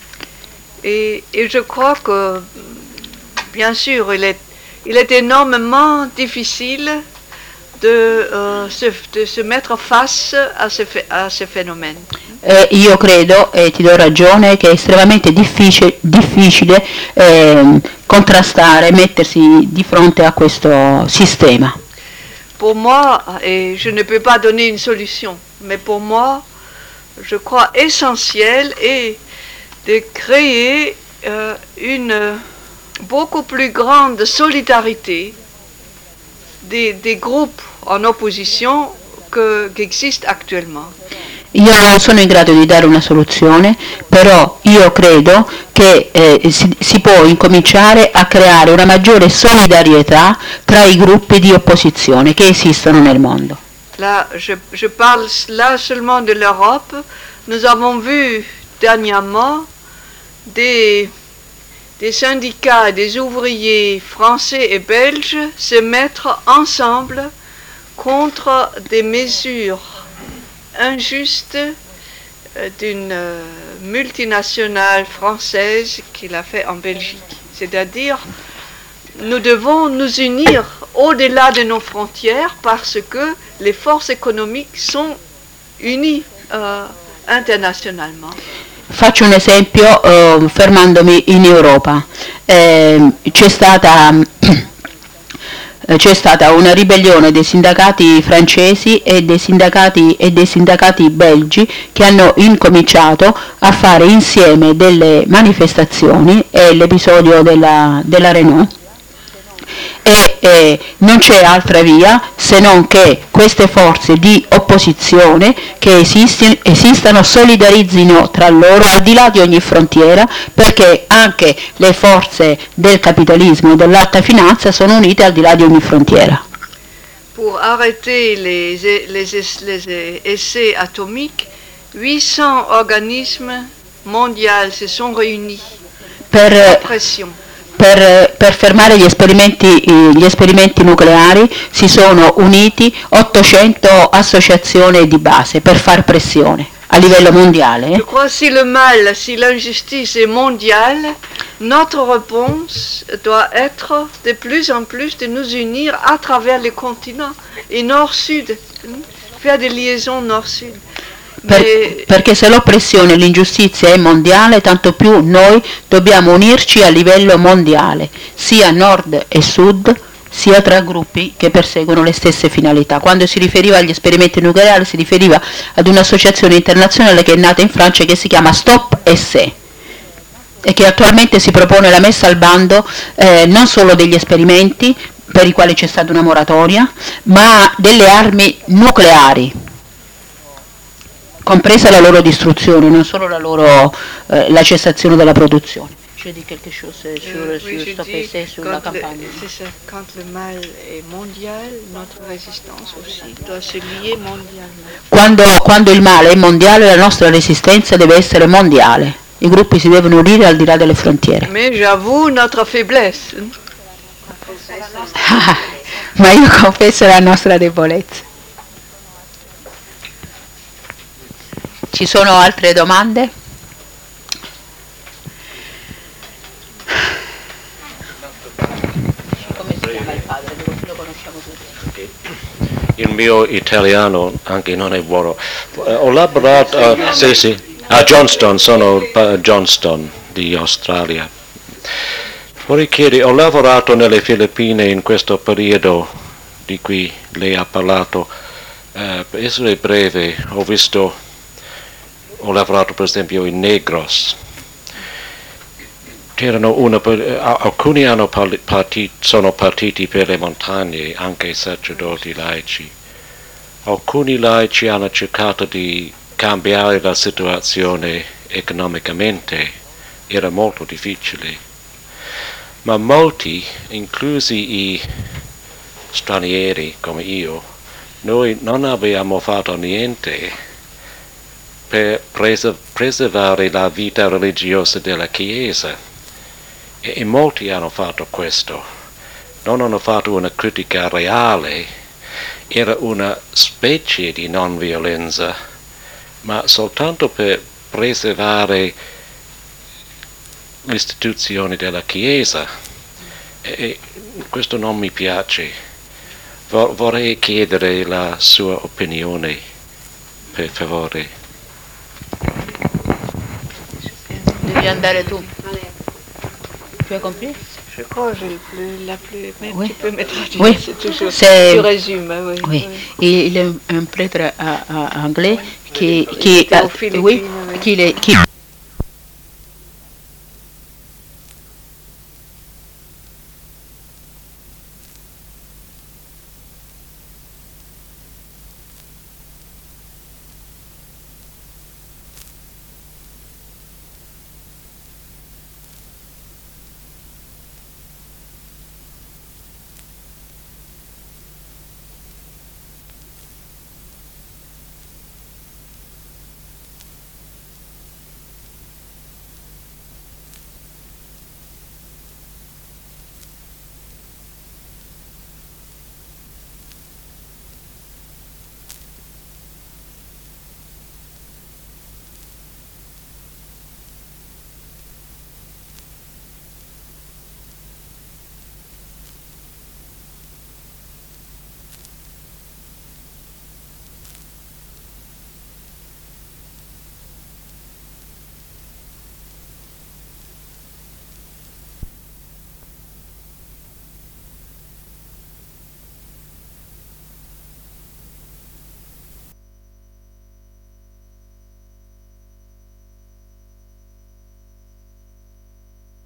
Speaker 3: Et, et je crois que, bien sûr, il est Il est énormément difficile de, euh, se, de se mettre face à ce, à ce phénomène.
Speaker 4: Eh, io credo, e ti do ragione, che è estremamente difficile, difficile eh, contrastare, mettersi di fronte a questo sistema.
Speaker 3: Pour moi, et je ne peux pas donner une solution, mais pour moi, je crois essentiel est de créer euh, une beaucoup plus grande solidarité des, des groupes en opposition que, qu'existent actuellement.
Speaker 4: Io non sono in grado di dare una soluzione, però io credo che eh, si, si può incominciare a creare una maggiore solidarietà tra i gruppi di opposizione che esistono nel mondo.
Speaker 3: Là, je, je parle là seulement de l'Europe. Nous avons vu dernièrement des, des syndicats, des ouvriers français et belges se mettre ensemble contre des mesures injuste d'une multinationale française qui l'a fait en Belgique. C'est-à-dire, nous devons nous unir au-delà de nos frontières parce que les forces économiques sont unies euh, internationalement.
Speaker 4: Faccio un esempio uh, fermandomi in Europa. Eh, c'è stata c'è stata una ribellione dei sindacati francesi e dei sindacati, e dei sindacati belgi che hanno incominciato a fare insieme delle manifestazioni, e l'episodio della, della Renault, e eh, non c'è altra via se non che queste forze di opposizione che esisti, esistano solidarizzino tra loro al di là di ogni frontiera, perché anche le forze del capitalismo e dell'alta finanza sono unite al di là di ogni frontiera.
Speaker 3: Pour arrêter les, les, les essais atomiques, huit cents organismes mondiaux se sont réunis.
Speaker 4: Per, Per, per fermare gli esperimenti, gli esperimenti nucleari si sono uniti ottocento associazioni di base per far pressione a livello mondiale.
Speaker 3: Je crois si le mal, si l'injustice est mondiale, notre réponse doit être de plus en plus de nous unir à travers les continents et nord-sud, faire des liaisons nord-sud.
Speaker 4: Per, perché se l'oppressione e l'ingiustizia è mondiale, tanto più noi dobbiamo unirci a livello mondiale, sia nord e sud, sia tra gruppi che perseguono le stesse finalità. Quando si riferiva agli esperimenti nucleari si riferiva ad un'associazione internazionale che è nata in Francia, che si chiama Stop Essai, e che attualmente si propone la messa al bando eh, non solo degli esperimenti per i quali c'è stata una moratoria, ma delle armi nucleari, compresa la loro distruzione, non solo la loro eh, la cessazione della produzione. Je dis quelque chose sur,
Speaker 3: oui,
Speaker 4: sur Stop Essai, sulla campagna.
Speaker 3: Quand le mal est mondial, notre résistance aussi doit se lier mondialement.
Speaker 4: Quando, quando il male è mondiale, la nostra resistenza deve essere mondiale. I gruppi si devono unire al di là delle frontiere.
Speaker 3: Mais j'avoue notre faiblesse.
Speaker 4: Ma io confesso la nostra debolezza. Ci sono altre domande? Come si chiama il padre? Lo conosciamo tutti.
Speaker 8: Il mio italiano anche non è buono. Uh, ho lavorato uh, sì, sì, a Johnston, sono uh, Johnston di Australia. Vorrei chiedere, ho lavorato nelle Filippine in questo periodo di cui lei ha parlato. Uh, per essere breve, ho visto ho lavorato per esempio in Negros. C'erano una, alcuni hanno partito, sono partiti per le montagne, anche sacerdoti laici. Alcuni laici hanno cercato di cambiare la situazione economicamente, era molto difficile. Ma molti, inclusi i stranieri come io, noi non abbiamo fatto niente per preservare la vita religiosa della Chiesa, e, e molti hanno fatto questo. Non hanno fatto una critica reale, era una specie di non violenza, ma soltanto per preservare l'istituzione della Chiesa, e, e questo non mi piace. Vo- vorrei chiedere la sua opinione, per favore.
Speaker 4: Devi andare tu. Tu hai compris?
Speaker 3: Je crois que j'ai le plus, la plus... Mais
Speaker 4: Oui.
Speaker 3: tu peux me traduire,
Speaker 4: Oui.
Speaker 3: c'est toujours...
Speaker 4: C'est-
Speaker 3: Tu résumes, oui.
Speaker 4: Oui, il est un prêtre euh, euh, anglais qui, qui,
Speaker 3: était aux
Speaker 4: a-
Speaker 3: Philippines,
Speaker 4: oui,
Speaker 3: oui.
Speaker 4: qui, les- qui